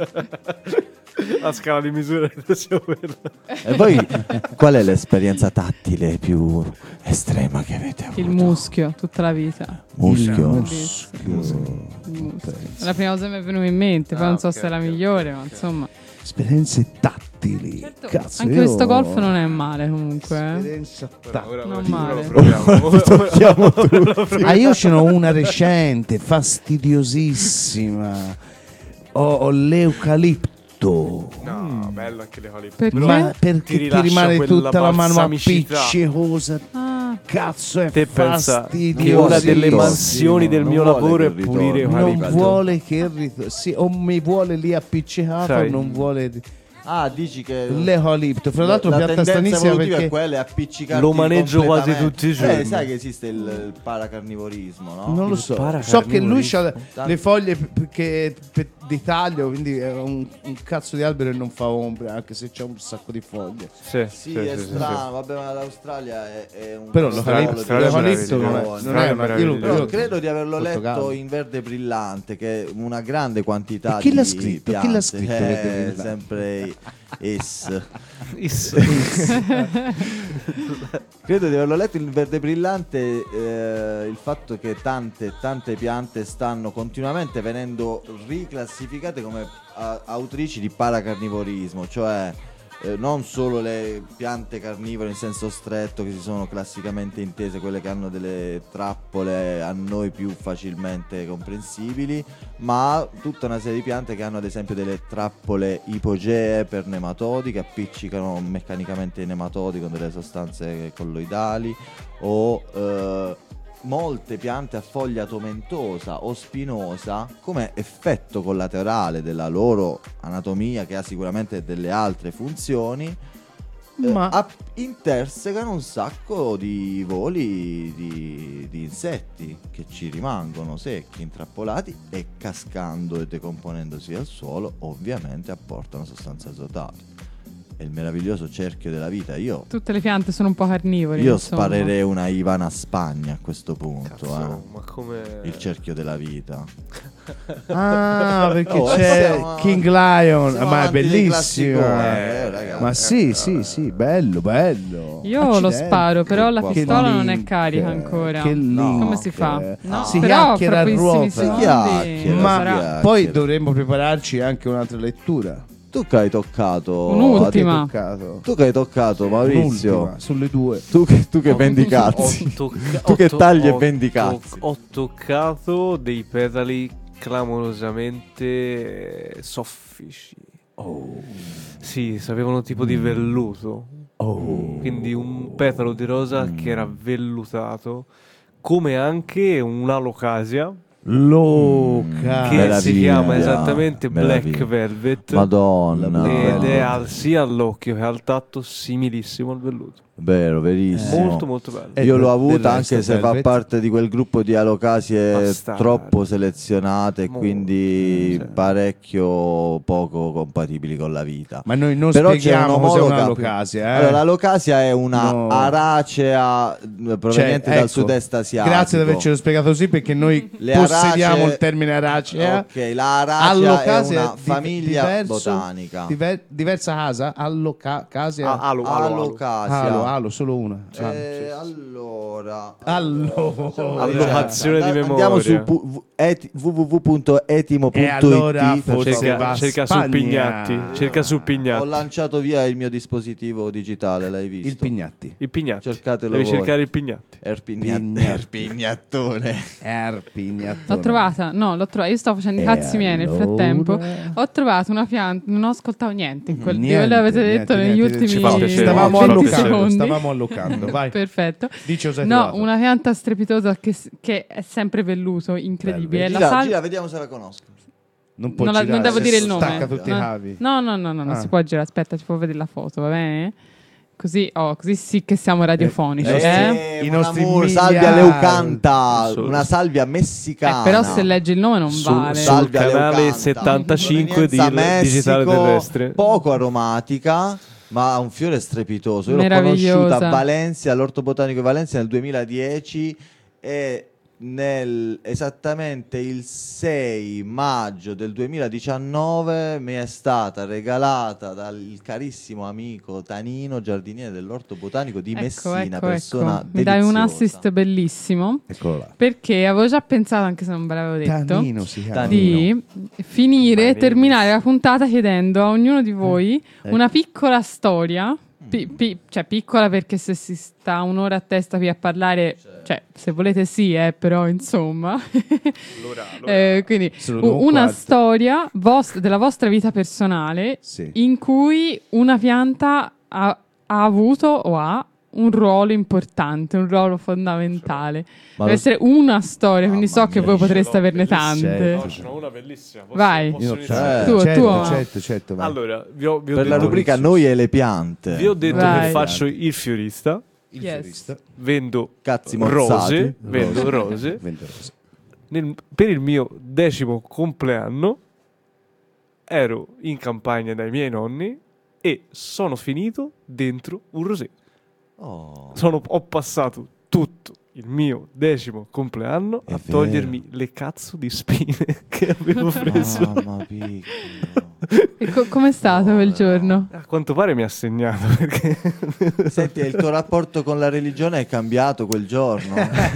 La scala di misura che possiamo avere. e voi qual è l'esperienza tattile più estrema che avete avuto? Il muschio, tutta la vita. Muschio. Bellissimo. Il muschio. È la prima cosa che mi è venuta in mente, poi Ah, non so ok, se è la ok, migliore, ma ok. insomma. esperienze tattili. Certo, Cazzo, anche io- questo golf non è male comunque. eh. Esperienza tattile. Ora, Non ora, male. ora lo proviamo. Ora- Tocchiamo ora- ora lo tutti. proviamo. Ah, io ce n'ho una recente, fastidiosissima. Ho, ho l'eucalipto. No, bello anche l'eucalipto. Perché? Ma perché ti ti, rilascia rimane quella tutta la mano balsamicità. appiccicosa? Ah, Cazzo, è Te pensa fastidioso. che una delle Sì, mansioni del non mio vuole lavoro è che pulire ritorni. non eucalipto. vuole che rit- sì, o mi vuole lì appiccicato Sai. o non vuole Ah, dici che l'eucalipto. Fra l'altro la piatta tendenza stranissima evolutiva è perché quella è appiccicarti Lo maneggio quasi completamente. tutti i giorni. Eh, sai che esiste il, il paracarnivorismo, no? non lo Il so. paracarnivorismo. So che lui ha Tanto- le foglie p- che pe- di taglio, quindi è un, un cazzo di albero e non fa ombra, anche se c'è un sacco di foglie. Sì, Sì, sì, è sì, sì, strano, sì. vabbè, ma l'Australia è, è un Però crollo l'eucalipto, di l'eucalipto non è, situazioni. non è una, io lo- Però io- credo di averlo Portogallo. letto in verde brillante, che è una grande quantità E chi di l'ha scritto? Chi l'ha piante. scritto Eh, Verde Brillante? sempre Is. Is. Credo di averlo letto in verde brillante, eh, il fatto che tante tante piante stanno continuamente venendo riclassificate come a- autrici di paracarnivorismo, cioè eh, non solo le piante carnivore in senso stretto che si sono classicamente intese, quelle che hanno delle trappole a noi più facilmente comprensibili, ma tutta una serie di piante che hanno ad esempio delle trappole ipogee per nematodi, che appiccicano meccanicamente i nematodi con delle sostanze colloidali, o eh, molte piante a foglia tomentosa o spinosa come effetto collaterale della loro anatomia, che ha sicuramente delle altre funzioni, eh, Ma- app- intersecano un sacco di voli di, di insetti che ci rimangono secchi, intrappolati, e cascando e decomponendosi al suolo ovviamente apportano sostanze azotate. È il meraviglioso cerchio della vita. Io Tutte le piante sono un po' carnivore. io insomma. sparerei una Ivana Spagna a questo punto. Cazzo, eh. ma come... Il cerchio della vita. Ah, perché Oh, c'è siamo- King Lion, siamo ma è avanti dei bellissimo. classiconi, eh. eh, ragazzi. Ma sì, sì, sì, bello, bello. Io lo Accidenti. sparo, però la Che pistola non è link, carica ancora. Che link. Come si fa? No. Si però chiacchiera fra a pochissimi ruota. secondi chiacchiera, Ma sarà. poi dovremmo prepararci anche un'altra lettura. Tu che hai toccato Un'ultima. Che hai toccato? Tu che hai toccato, Maurizio. Un'ultima, sulle due. Tu che, tu che vendi cazzi. Ho tocca- Tu che ho to- tagli e ho vendi to- cazzi. Ho toccato dei petali clamorosamente eh, soffici. Sì, sapevano tipo di velluto. Quindi un petalo di rosa che era vellutato, come anche un'alocasia Loca. che Meraviglia, si chiama esattamente Black meraviglia. Velvet. Madonna. Ed è al- sia all'occhio che al tatto similissimo al velluto. Vero, verissimo. Molto molto bello. Eh, Io del- l'ho avuta del anche resto se fa Velvet. parte di quel gruppo di alocasie Bastardi. troppo selezionate e Mo- quindi sì. parecchio poco compatibili con la vita. Ma noi non Però c'è spieghiamo cos'è un'omologa- un'alocasia, eh? Allora, l'alocasia è una No. aracea eh, proveniente Cioè, dal ecco, sud-est asiatico. Grazie di avercelo spiegato così, perché noi Le possediamo aracee- il termine aracea. Ok, la aracea Allocasia è una di- famiglia diverso- botanica. diver- diversa casa, allocasia. Ah, alo, alo, alo. Alocasia. Alo, alo, solo una. Alo, Eh, sì. allora, Allora. Allocazione di Andiamo memoria. su pu- v- eti- w w w punto etimo punto it. E allora per forse favore. Cerca, va a cerca su Spagna. Pignatti. Cerca su Ho Pignatti. lanciato via il mio dispositivo digitale, l'hai visto? Il Pignatti. Il Pignatti. Cercatelo Devi voi. cercare il Pignatti. Erpignat- Pignatti. Erpignattone. Er Pignattone. L'ho trovata, no, l'ho trovata. Io stavo facendo i E cazzi miei nel allora? frattempo. Ho trovato una pianta, non ho ascoltato niente in quel Niente, Ve l'avete detto niente, negli niente, ultimi ci fa piacere, Stavamo ci fa venti piacere. allocando, secondi. stavamo allocando, vai. Perfetto. Dici cosa hai No, trovato. una pianta strepitosa che, s- che è sempre velluto, incredibile. È la Gira, sal- gira, vediamo se la conosco. Non, può non, la- girare, non devo se dire il nome. Stacca tutti i No. cavi. No, no, no, no, non Ah. si può girare. Aspetta, ci può vedere la foto, va bene? Così, oh, così sì che siamo radiofonici. Eh, eh? Eh, I mon nostri amour, salvia miliardi. leucanta, Solo. una salvia Eh, messicana. però se leggi il nome non Sul- vale. sul Salvia canale leucanta. settantacinque di Provenienza Digitale Messico, Terrestre. poco aromatica, ma ha un fiore strepitoso. Io l'ho Meravigliosa. conosciuta a Valencia, all'Orto Botanico di Valencia nel duemiladieci, e nel, esattamente il sei maggio del duemiladiciannove mi è stata regalata dal carissimo amico Tanino, giardiniere dell'Orto Botanico di Ecco, Messina, ecco, persona ecco. Mi dai un deliziosa. assist bellissimo. Eccolo là. Perché avevo già pensato, anche se non ve l'avevo detto, Tanino si chiama. di finire, Tanino. terminare la puntata chiedendo a ognuno di voi Eh. una piccola storia. Pi- pi- cioè piccola perché se si sta un'ora a testa qui a parlare, cioè se volete sì, eh, però insomma. Eh, quindi Sono u- due un una quarto. storia vos- della vostra vita personale Sì. in cui una pianta ha, ha avuto o ha un ruolo importante, un ruolo fondamentale. Ma Deve lo- essere una storia, quindi so Mamma che mia. voi potreste Ce l'ho, averne bellissima. tante. No, ce n'ho una bellissima. Posso- Vai. posso Io- iniziare? Tu, certo, tu. certo, certo, vai. Allora, vi ho, vi ho Per la detto, rubrica Noi e le piante. vi ho detto Vai. che faccio il fiorista, il Yes. fiorista. vendo Cazzi rose, mozzati. vendo rose. Vende rose. Nel- per il mio decimo compleanno ero in campagna dai miei nonni e sono finito dentro un roseto. Oh. Sono, ho passato tutto il mio decimo compleanno È a vero. togliermi le cazzo di spine che avevo preso. Mamma piccolo. E co- com'è stato quel giorno? A quanto pare mi ha segnato perché Senti, il tuo rapporto con la religione è cambiato quel giorno?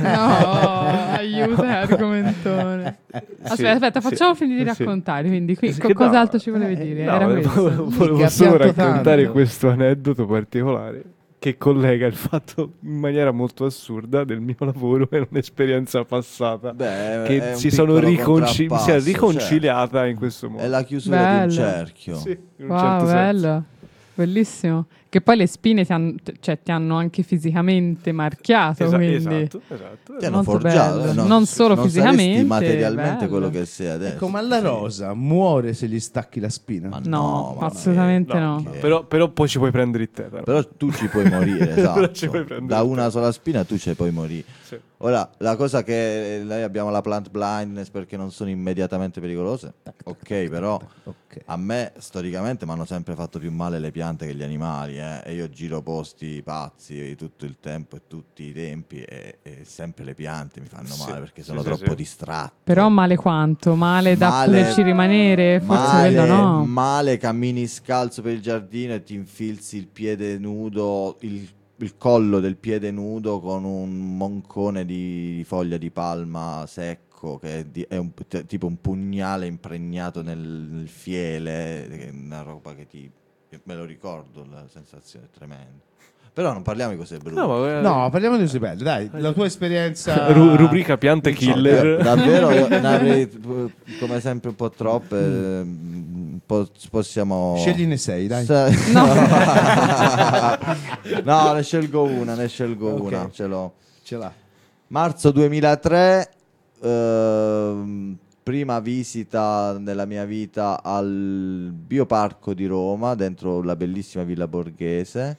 No, aiuto, argomentone. Aspetta, Sì, aspetta, sì, facciamo finire di sì. raccontare. Quindi, qui, Sì, co- che no, cos'altro ci volevi dire? no, Era volevo, questo. volevo Mica solo pianto raccontare tanto. questo aneddoto particolare che collega il fatto in maniera molto assurda del mio lavoro e un'esperienza passata Beh, è che un si sono piccolo riconci- si è contrappasso, riconciliata certo. in questo modo. È la chiusura di Bello. un cerchio. Sì, in un Wow, certo senso. bello. Bellissimo. Che poi le spine ti hanno, cioè, ti hanno anche fisicamente marchiato, Esa- quindi esatto, esatto. Ti hanno molto forgiato, bello. eh, no? Non solo non fisicamente, saresti materialmente bello. quello che sei adesso. Ecco, ma la rosa muore se gli stacchi la spina? Ma No, ma assolutamente No, no. che- Però, però poi ci puoi prendere il te. però. Però tu ci puoi morire, Però esatto. ci puoi prendere Da il una tempo. sola spina tu ci puoi morire. Sì. Ora, la cosa che noi abbiamo la plant blindness perché non sono immediatamente pericolose, ok, però Ok. a me storicamente mi hanno sempre fatto più male le piante che gli animali, eh, e io giro posti pazzi tutto il tempo e tutti i tempi e, e sempre le piante mi fanno Sì, male perché sì, sono sì, troppo sì. distratto. Però male quanto? Male da Male- poterci rimanere? Forse male, quello no. male, cammini scalzo per il giardino e ti infilzi il piede nudo, il, il collo del piede nudo con un moncone di foglia di palma secco che è, di- è un, t- tipo un pugnale impregnato nel, nel fiele, che è una roba che ti... me lo ricordo, la sensazione è tremenda. Però non parliamo di cose brutte. No, ma, eh, No, parliamo di cose belle, dai, la tua esperienza... ru- rubrica piante No, killer. da- davvero io ne avrei eh, come sempre un po' troppe, eh, un po' possiamo Scegline sei, dai. Sa- No. no, ne scelgo una, ne scelgo Ok. una, ce l'ho. Ce l'ha. Marzo duemilatré, ehm, prima visita nella mia vita al Bioparco di Roma, dentro la bellissima Villa Borghese.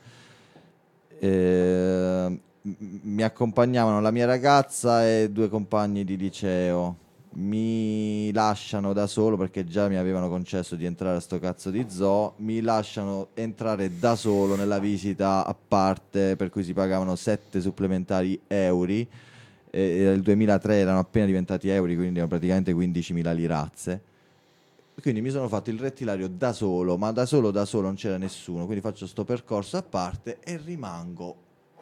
Eh, m- mi accompagnavano la mia ragazza e due compagni di liceo. Mi lasciano da solo perché già mi avevano concesso di entrare a sto cazzo di zoo. Mi lasciano entrare da solo nella visita a parte, per cui si pagavano sette supplementari euro. E nel duemilatré erano appena diventati euro, quindi erano praticamente quindicimila lirazze. Quindi mi sono fatto il rettilario da solo, ma da solo da solo non c'era nessuno, quindi faccio sto percorso a parte e rimango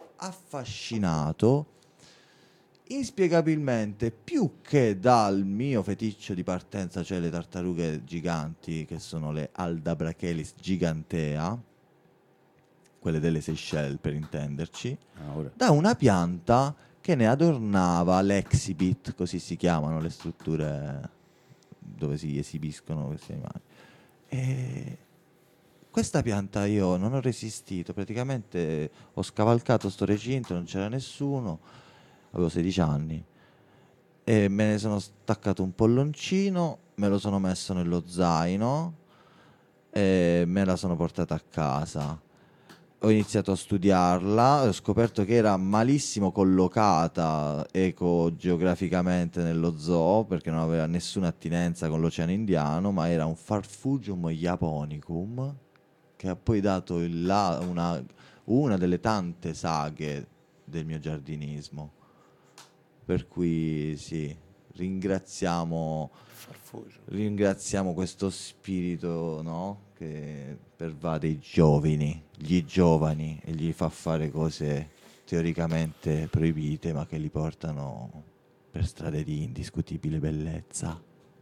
affascinato inspiegabilmente, più che dal mio feticcio di partenza, cioè le tartarughe giganti che sono le Aldabrachelis gigantea, quelle delle Seychelles per intenderci, Ah, ora. da una pianta che ne adornava l'exhibit, così si chiamano le strutture dove si esibiscono questi animali. E questa pianta io non ho resistito, praticamente ho scavalcato sto recinto, non c'era nessuno, avevo sedici anni e me ne sono staccato un polloncino, me lo sono messo nello zaino e me la sono portata a casa. Ho iniziato a studiarla, ho scoperto che era malissimo collocata ecogeograficamente nello zoo perché non aveva nessuna attinenza con l'Oceano Indiano, ma era un Farfugium japonicum che ha poi dato il là una, una delle tante saghe del mio giardinismo. Per cui sì, ringraziamo, ringraziamo questo spirito, no? Che pervade i giovani, gli giovani e gli fa fare cose teoricamente proibite ma che li portano per strade di indiscutibile bellezza.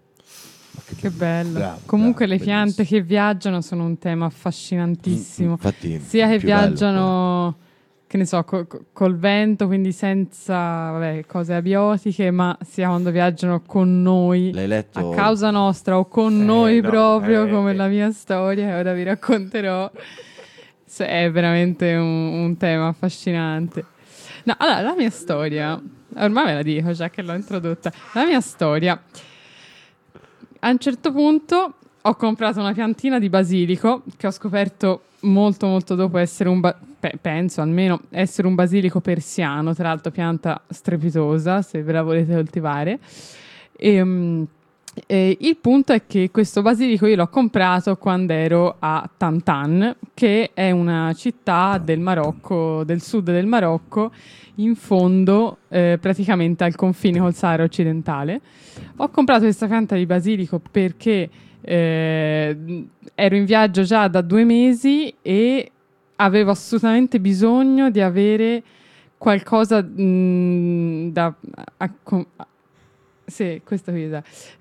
Che bello. Bravo, Comunque bravo, le piante bellissimo. che viaggiano sono un tema affascinantissimo. Infatti, Sia che il più bello viaggiano, che ne so, co- co- col vento, quindi senza vabbè, cose abiotiche, ma sia quando viaggiano con noi, L'hai letto? a causa nostra o con Eh, noi no, proprio, eh, come eh. la mia storia, che ora vi racconterò. Se- È veramente un, un tema affascinante. No, allora, la mia storia, ormai ve la dico, già che l'ho introdotta. La mia storia, a un certo punto ho comprato una piantina di basilico che ho scoperto molto molto dopo essere un ba- pe- penso almeno essere un basilico persiano, tra l'altro pianta strepitosa se ve la volete coltivare, e, mm, Eh, il punto è che questo basilico io l'ho comprato quando ero a Tantan, che è una città del Marocco, del sud del Marocco, in fondo eh, praticamente al confine col Sahara occidentale. Ho comprato questa pianta di basilico perché eh, ero in viaggio già da due mesi e avevo assolutamente bisogno di avere qualcosa mh, da... A, a, Sì, questo qui,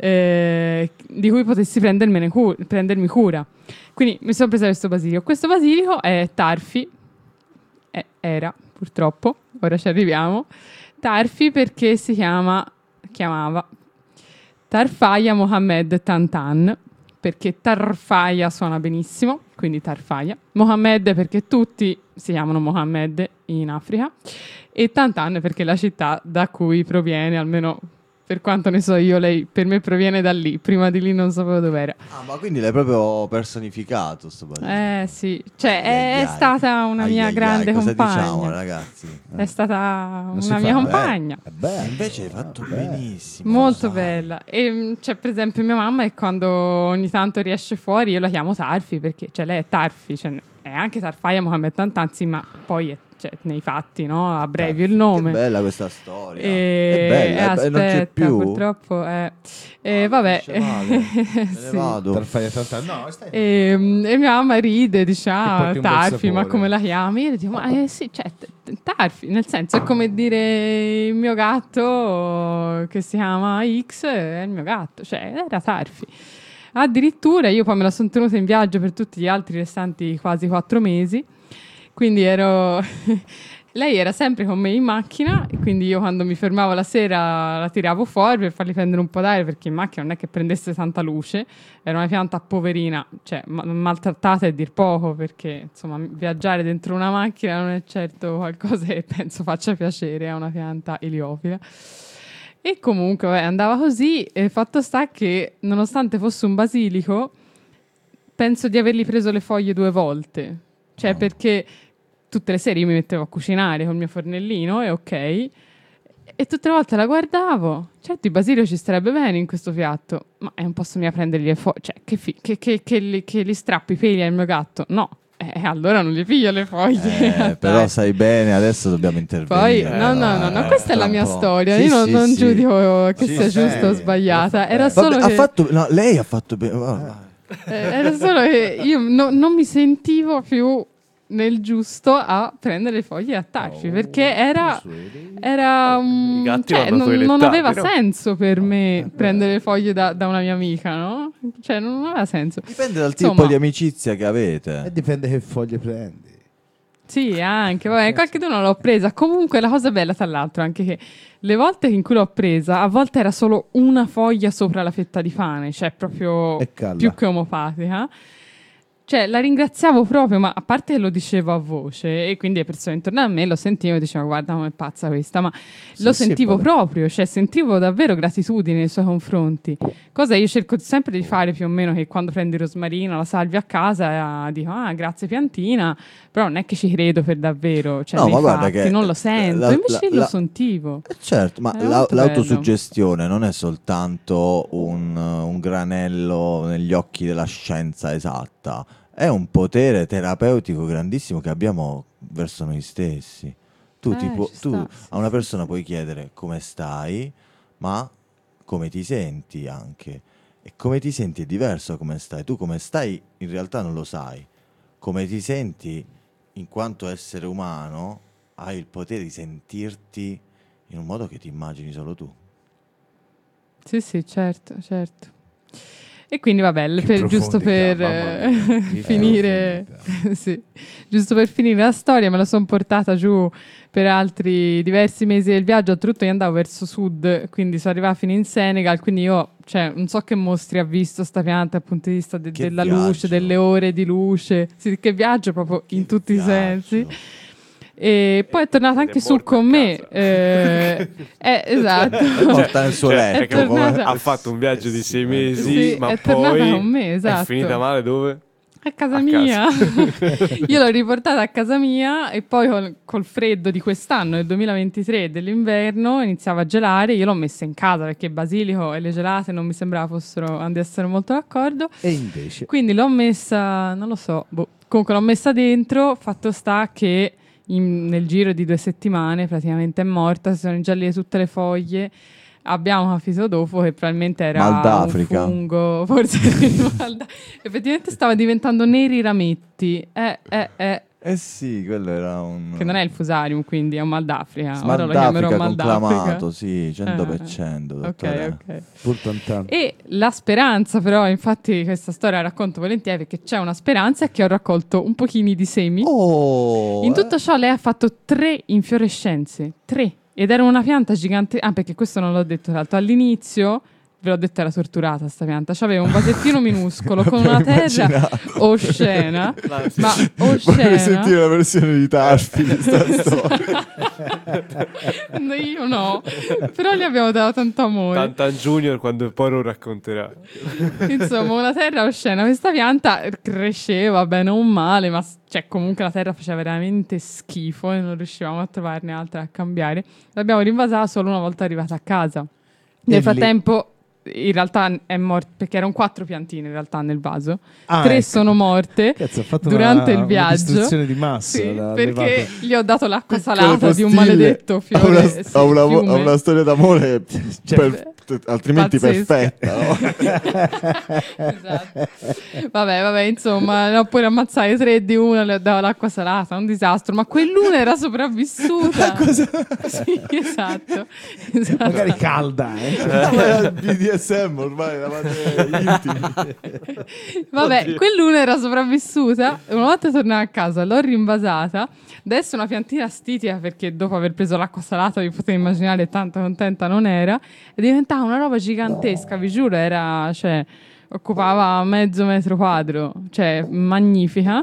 eh, di cui potessi prendermene cu- prendermi cura. Quindi mi sono presa questo basilico. Questo basilico è Tarfi, è, era purtroppo, ora ci arriviamo. Tarfi perché si chiama, chiamava Tarfaya Mohammed Tantan, perché Tarfaya suona benissimo, quindi Tarfaya. Mohammed perché tutti si chiamano Mohammed in Africa, e Tantan perché la città da cui proviene, almeno per quanto ne so io, lei per me proviene da lì, prima di lì non sapevo dov'era. Ah, ma quindi l'hai proprio personificato sto basilico? Eh sì, cioè Ai, ai, è, ai. stata una Ai, mia ai, grande ai. Cosa compagna. diciamo, ragazzi? È stata Non si una fa, mia eh. compagna. È bello. Invece hai fatto Ah, bello. benissimo. Molto lo sai. bella. E mh, c'è per esempio mia mamma, e quando ogni tanto riesce fuori io la chiamo Tarfi, perché cioè lei è Tarfi, cioè, è anche Tarfaya Mohammed Tantanzi, ma poi è, cioè, nei fatti, no? Abbrevi il nome. Che bella questa storia. E, è bella, e è be- non c'è aspetta, più. purtroppo è... E vabbè, dice male. Me ne sì. vado. Tarfaya Tantan. No, stai. E, e mia mamma ride, dice, ah, porti un bel Tarfi, ma sapore. come la chiami? Io le dico, ma eh, sì, cioè, t- t- Tarfi, nel senso è come dire il mio gatto che si chiama X, è il mio gatto, cioè era Tarfi. Addirittura io poi me la sono tenuta in viaggio per tutti gli altri restanti quasi quattro mesi, quindi ero... Lei era sempre con me in macchina, e quindi io quando mi fermavo la sera la tiravo fuori per fargli prendere un po' d'aria, perché in macchina non è che prendesse tanta luce, era una pianta poverina, cioè ma- maltrattata è dir poco, perché insomma viaggiare dentro una macchina non è certo qualcosa che penso faccia piacere a una pianta eliofila. E comunque vabbè, andava così, e fatto sta che nonostante fosse un basilico, penso di avergli preso le foglie due volte, cioè No. perché... Tutte le sere io mi mettevo a cucinare col mio fornellino e ok, e tutte le volte la guardavo. Certo, il basilico ci starebbe bene in questo piatto, ma non posso mica prendergli le foglie. Cioè, che, fi- che, che, che, li, che li strappi i peli al mio gatto? No, eh, allora non gli piglio le foglie. Eh, però sai bene, adesso dobbiamo intervenire. Poi, no, no, no, no, eh, questa è la tra mia un po'. storia. Sì, Io non, sì, non sì. giudico che Sì, sia sì. giusta o sbagliata. Era Vabbè, solo ha che... fatto, no, lei ha fatto bene. Vai. Eh, era solo che io no- non mi sentivo più nel giusto a prendere le foglie a Tarfi, perché era, era un- I gatti cioè, vanno non, non toilettati, aveva no? senso per me prendere le foglie da, da una mia amica, no? Cioè non aveva senso. Dipende dal Insomma, tipo di amicizia che E avete. dipende che foglie prendi. sì, anche, vabbè, qualche giorno l'ho presa. Comunque la cosa bella, tra l'altro, anche che le volte in cui l'ho presa, a volte era solo una foglia sopra la fetta di pane, cioè proprio E calla. più che omopatica. Cioè, la ringraziavo proprio, ma a parte che lo dicevo a voce, e quindi le persone intorno a me lo sentivano e dicevano, guarda come è pazza questa, ma Sì, lo sì, sentivo poi- proprio, cioè sentivo davvero gratitudine nei suoi confronti. Cosa io cerco sempre di fare più o meno, che quando prendi il rosmarino, la salvia a casa, eh, dico, ah, grazie piantina, però non è che ci credo per davvero, cioè No, nei ma guarda fatti, che non lo sento, la- invece la- lì lo la- sentivo. Eh, certo, ma È la- molto l'autosuggestione non è soltanto un, un granello negli occhi della scienza esatta, è un potere terapeutico grandissimo che abbiamo verso noi stessi. Tu, Eh, ti pu- ci tu sta, sì, a una sì. persona puoi chiedere come stai, ma come ti senti anche. E come ti senti è diverso da come stai. Tu come stai in realtà non lo sai. Come ti senti in quanto essere umano hai il potere di sentirti in un modo che ti immagini solo tu. Sì, sì, certo, certo. E quindi vabbè, Che per- giusto per profondità, eh, mamma mia, che finire, profondità. sì, giusto per finire la storia, me la sono portata giù per altri diversi mesi del viaggio. Oltretutto io andavo verso sud, quindi sono arrivata fino in Senegal, quindi io, cioè, non so che mostri ha visto sta pianta dal punto di vista de- Che della viaggio. luce, delle ore di luce, sì, che viaggio proprio in Che tutti viaggio. i sensi. E poi è tornata Ed è anche su morta a con me. casa. Eh, eh, esatto. Porta nel suo Cioè, letto. è tornata- ha fatto un viaggio di sei mesi, Sì, ma è tornata poi con me, esatto. è finita male dove? A casa A mia. Io l'ho riportata a casa mia e poi col, col freddo di quest'anno, del duemilaventitré, dell'inverno, iniziava a gelare. Io l'ho messa in casa perché basilico e le gelate non mi sembrava fossero di essere molto d'accordo. E invece? Quindi l'ho messa, non lo so, boh. Comunque l'ho messa dentro, fatto sta che in- nel giro di due settimane praticamente è morta, si sono ingiallite tutte le foglie. Abbiamo capito dopo che probabilmente era Mal d'Africa. un fungo, forse mal da- effettivamente stava diventando neri rametti. Eh, eh, eh. Eh sì, quello era un... Che non è il fusarium, quindi è un mal d'Africa. Ora lo Mal chiamerò d'Africa mal d'Africa. conclamato, sì, cento per cento, Ah, dottore. ok, ok. Pur tantan- E la speranza, però, infatti, questa storia la racconto volentieri perché c'è una speranza è che ho raccolto un pochino di semi. Oh, In tutto ciò, lei ha fatto tre infiorescenze. Tre. Ed era una pianta gigante. Ah, perché questo non l'ho detto, tra l'altro. All'inizio, ve l'ho detto, era torturata sta pianta. C'aveva un vasettino minuscolo con una terra oscena. Ma Vorrei oscena. sentire la versione di Tarfi di sta storia. No, io no. Però gli abbiamo dato tanto amore. Tantan Junior quando poi lo racconterà. Insomma, una terra oscena. Questa pianta cresceva bene o male, ma s- cioè, comunque la terra faceva veramente schifo e non riuscivamo a trovarne altre a cambiare. L'abbiamo rinvasata solo una volta arrivata a casa. Nel lì- frattempo, in realtà è morto perché erano quattro piantine in realtà nel vaso. Ah, Tre ecco. sono morte Cazzo, ha fatto durante una- il viaggio. una distruzione di massa. Sì, l'ha perché allevato. gli ho dato l'acqua Piccole salata di un postille. maledetto Ha fiore. una, sì, ha una, fiume. ha una storia d'amore per- altrimenti Pazzesca. perfetta, no? Esatto. Vabbè, vabbè, insomma, ne ho pure ammazzate tre di una, le ho dato l'acqua salata, un disastro, ma quell'una era sopravvissuta. Sì, esatto. esatto. Magari calda, eh. Ah, ma era il B D S M ormai, eravate intimi. Vabbè, Oddio. quell'una era sopravvissuta. Una volta tornata a casa, l'ho rinvasata. Adesso è una piantina stitica perché dopo aver preso l'acqua salata, vi potete immaginare, tanto contenta non era. È diventata una roba gigantesca, vi giuro, era, cioè, occupava mezzo metro quadro, cioè, magnifica.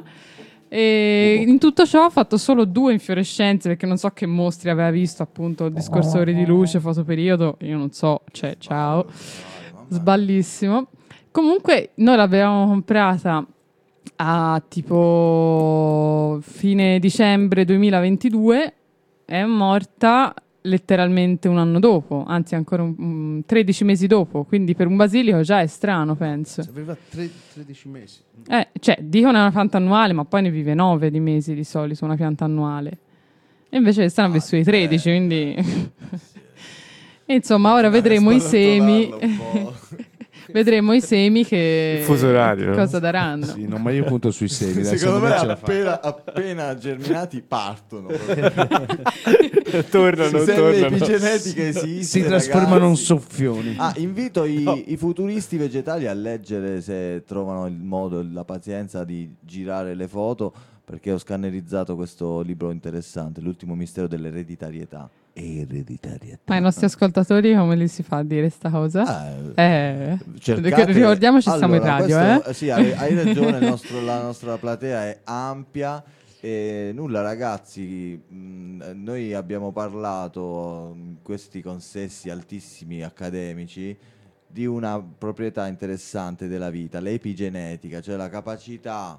E in tutto ciò ho fatto solo due infiorescenze perché non so che mostri aveva visto, appunto, il discorsore di luce, fotoperiodo, io non so, cioè, ciao, sballissimo. Comunque noi l'avevamo comprata a tipo fine dicembre duemilaventidue, è morta letteralmente un anno dopo, anzi ancora un, un tredici mesi dopo, quindi per un basilico già è strano, penso. Aveva tre- tredici mesi. Eh, cioè, dicono è una pianta annuale, ma poi ne vive nove di mesi di solito una pianta annuale. E invece questa ne ha vissuti tredici, quindi... E insomma, ora vedremo i semi... vedremo i semi che Il fuso orario, no? cosa daranno. Sì, no, ma io punto sui semi. dai, Secondo me ce la fa. appena, appena germinati partono. Tornano, se tornano. l'epigenetica esiste, Si trasformano in ragazzi. soffioni. Ah, invito i, No. i futuristi vegetali a leggere, se trovano il modo e la pazienza di girare le foto, perché ho scannerizzato questo libro interessante, L'ultimo mistero dell'ereditarietà. Ereditarietà. Ma ai nostri ascoltatori come li si fa a dire sta cosa? Eh, Cercate- ricordiamoci, siamo in Allora, radio, questo- eh? Sì, hai, hai ragione, il nostro- la nostra platea è ampia. E nulla ragazzi, mh, noi abbiamo parlato in questi consessi altissimi accademici di una proprietà interessante della vita, l'epigenetica, cioè la capacità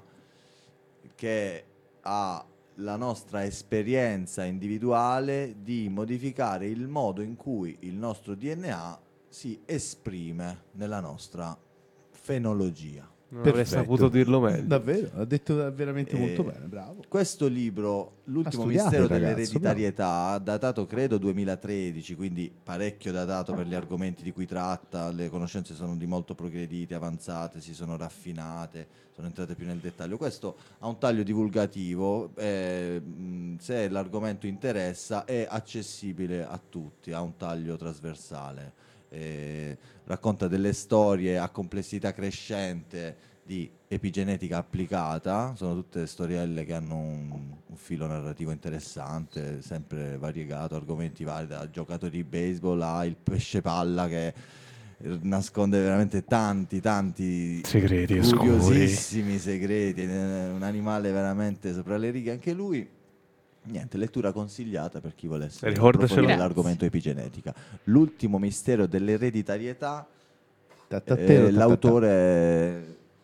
che ha la nostra esperienza individuale di modificare il modo in cui il nostro D N A si esprime nella nostra fenologia. Non avrei saputo dirlo meglio. Davvero, ha detto veramente Eh, molto bene, bravo. Questo libro, L'ultimo Ha studiato mistero il ragazzo, dell'ereditarietà, datato credo duemilatredici, quindi parecchio datato per gli argomenti di cui tratta, le conoscenze sono di molto progredite, avanzate, si sono raffinate, sono entrate più nel dettaglio. Questo ha un taglio divulgativo, eh, mh, se l'argomento interessa è accessibile a tutti, ha un taglio trasversale. Eh, racconta delle storie a complessità crescente di epigenetica applicata, sono tutte storielle che hanno un, un filo narrativo interessante, sempre variegato, argomenti vari, da giocatori di baseball a il pesce palla che nasconde veramente tanti tanti Segreti oscuri. curiosissimi segreti, eh, un animale veramente sopra le righe anche lui. Niente, lettura consigliata per chi volesse Ricordacelo. approfondire Grazie. l'argomento epigenetica. L'ultimo mistero dell'ereditarietà, Ta-ta-tero, eh, ta-ta-ta. l'autore, l'autore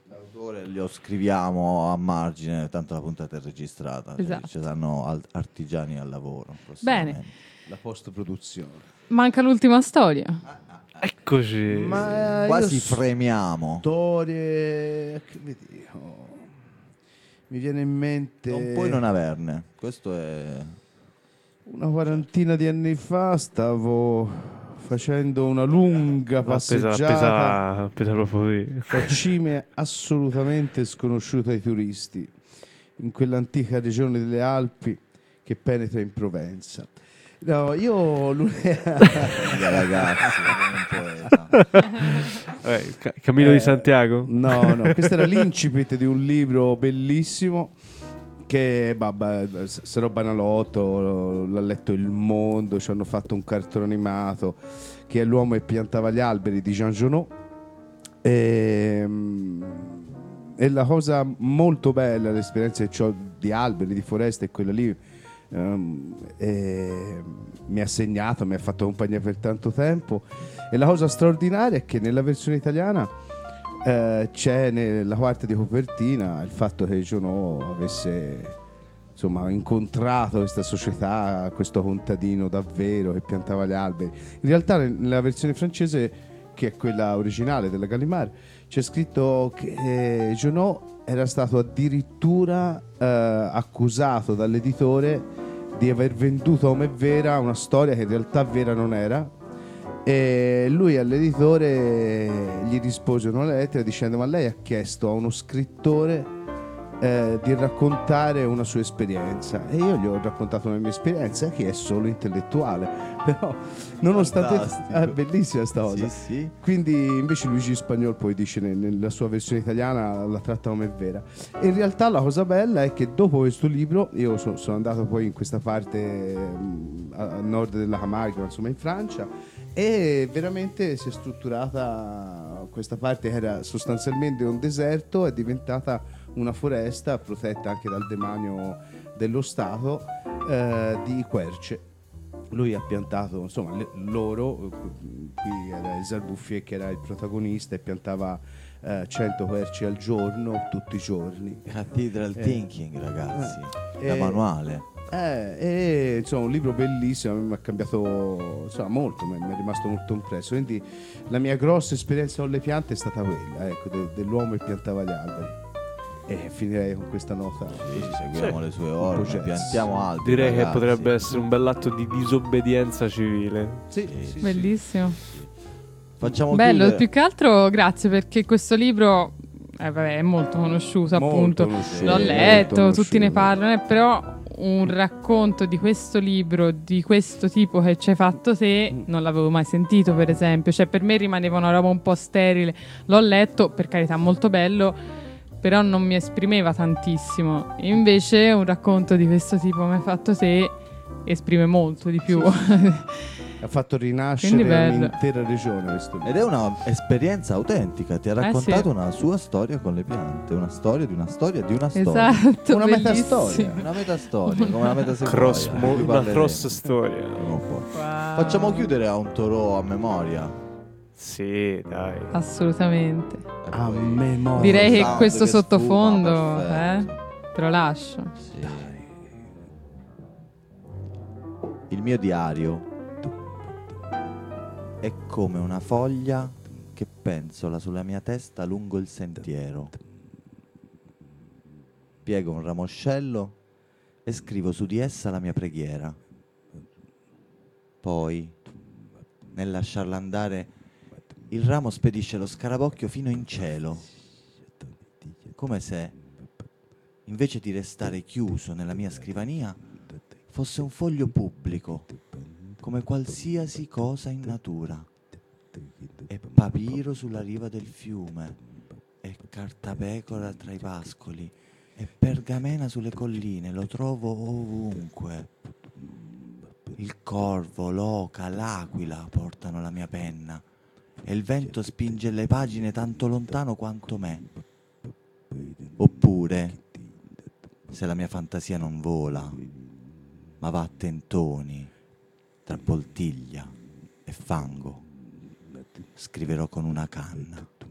Ore lo scriviamo a margine, tanto la puntata è registrata. Esatto. Ci saranno al- artigiani al lavoro. Bene. La post-produzione. Manca l'ultima storia. Eccoci. Ma eh, Quasi io fremiamo. Storie, che vi dico? Mi viene in mente Non puoi non averne. Questo è... una quarantina di anni fa stavo facendo una lunga Pesa, passeggiata pesa, pesa proprio lì. tra cime assolutamente sconosciute ai turisti in quell'antica regione delle Alpi che penetra in Provenza. No, io l'unica ragazzi, un poeta. Eh, Ca- Cammino Eh, di Santiago? No, no, questo era l'incipit di un libro bellissimo che, vabbè, s- sarò banalotto, l'ha letto Il Mondo, ci hanno fatto un cartone animato che è L'uomo che piantava gli alberi di Jean Genot. E, e la cosa molto bella, l'esperienza che ho di alberi, di foresta, è quella lì. ehm, e mi ha segnato, mi ha fatto compagnia per tanto tempo. E la cosa straordinaria è che nella versione italiana eh, c'è nella quarta di copertina il fatto che Genot avesse insomma incontrato questa società, questo contadino davvero che piantava gli alberi. In realtà nel- nella versione francese, che è quella originale della Gallimard, c'è scritto che eh, Genot era stato addirittura eh, accusato dall'editore di aver venduto a Ome Vera una storia che in realtà vera non era. E lui all'editore gli rispose una lettera dicendo: ma lei ha chiesto a uno scrittore eh, di raccontare una sua esperienza, e io gli ho raccontato una mia esperienza che è solo intellettuale, però nonostante Fantastico. è bellissima sta cosa. Sì, sì. Quindi invece Luigi Spagnol poi dice ne- nella sua versione italiana la tratta come vera. E in realtà la cosa bella è che dopo questo libro io so- sono andato poi in questa parte mm, a, a nord della Camargue, insomma in Francia, e veramente si è strutturata questa parte che era sostanzialmente un deserto, è diventata una foresta protetta anche dal demanio dello Stato eh, di querce. Lui ha piantato, insomma, le- loro, qui era Isabelle Bouffier che era il protagonista, e piantava eh, cento querci al giorno, tutti i giorni. Cathedral Eh. Thinking, ragazzi. Eh. Da Eh. manuale. Eh, e insomma un libro bellissimo, mi ha cambiato insomma molto, mi mi è rimasto molto impresso. Quindi la mia grossa esperienza con le piante è stata quella, ecco, de- dell'uomo che piantava gli alberi. E finirei con questa nota. Seguiamo Sì. le sue Un orme, po' jazz. piantiamo alberi. Direi che ragazzi. potrebbe essere un bell'atto di disobbedienza civile. Sì, sì, sì. Bellissimo. Facciamo Bello, chiudere. più che altro grazie, perché questo libro eh, vabbè, è molto conosciuto, Molto appunto. conosciuto, L'ho molto letto, conosciuto. tutti ne parlano, eh, però un racconto di questo libro, di questo tipo che ci hai fatto te, non l'avevo mai sentito, per esempio. Cioè, per me rimaneva una roba un po' sterile. L'ho letto, per carità, molto bello, però non mi esprimeva tantissimo. Invece un racconto di questo tipo come hai fatto te esprime molto di più. Ha fatto rinascere Quindi bello. un'intera regione questo libro. Ed è un'esperienza autentica, ti ha Eh, raccontato sì. una sua storia con le piante, una storia di una storia di una storia. Esatto, Una bellissimo. metastoria. Una metastoria, come una metasequoia. Cross, di mo- cui una parleremo cross storia. prima o poi. Wow. Facciamo chiudere a un Toro a memoria. Sì, dai. Assolutamente. E A poi- memoria. Direi che sound questo che sfuma, sottofondo, perfetto. eh, te lo lascio. Sì. Il mio diario è come una foglia che penzola sulla mia testa lungo il sentiero. Piego un ramoscello e scrivo su di essa la mia preghiera. Poi, nel lasciarla andare, il ramo spedisce lo scarabocchio fino in cielo, come se, invece di restare chiuso nella mia scrivania, fosse un foglio pubblico, come qualsiasi cosa in natura. E papiro sulla riva del fiume, e cartapecora tra i pascoli, e pergamena sulle colline, lo trovo ovunque. Il corvo, l'oca, l'aquila portano la mia penna, e il vento spinge le pagine tanto lontano quanto me. Oppure, se la mia fantasia non vola, ma va a tentoni tra poltiglia e fango, scriverò con una canna.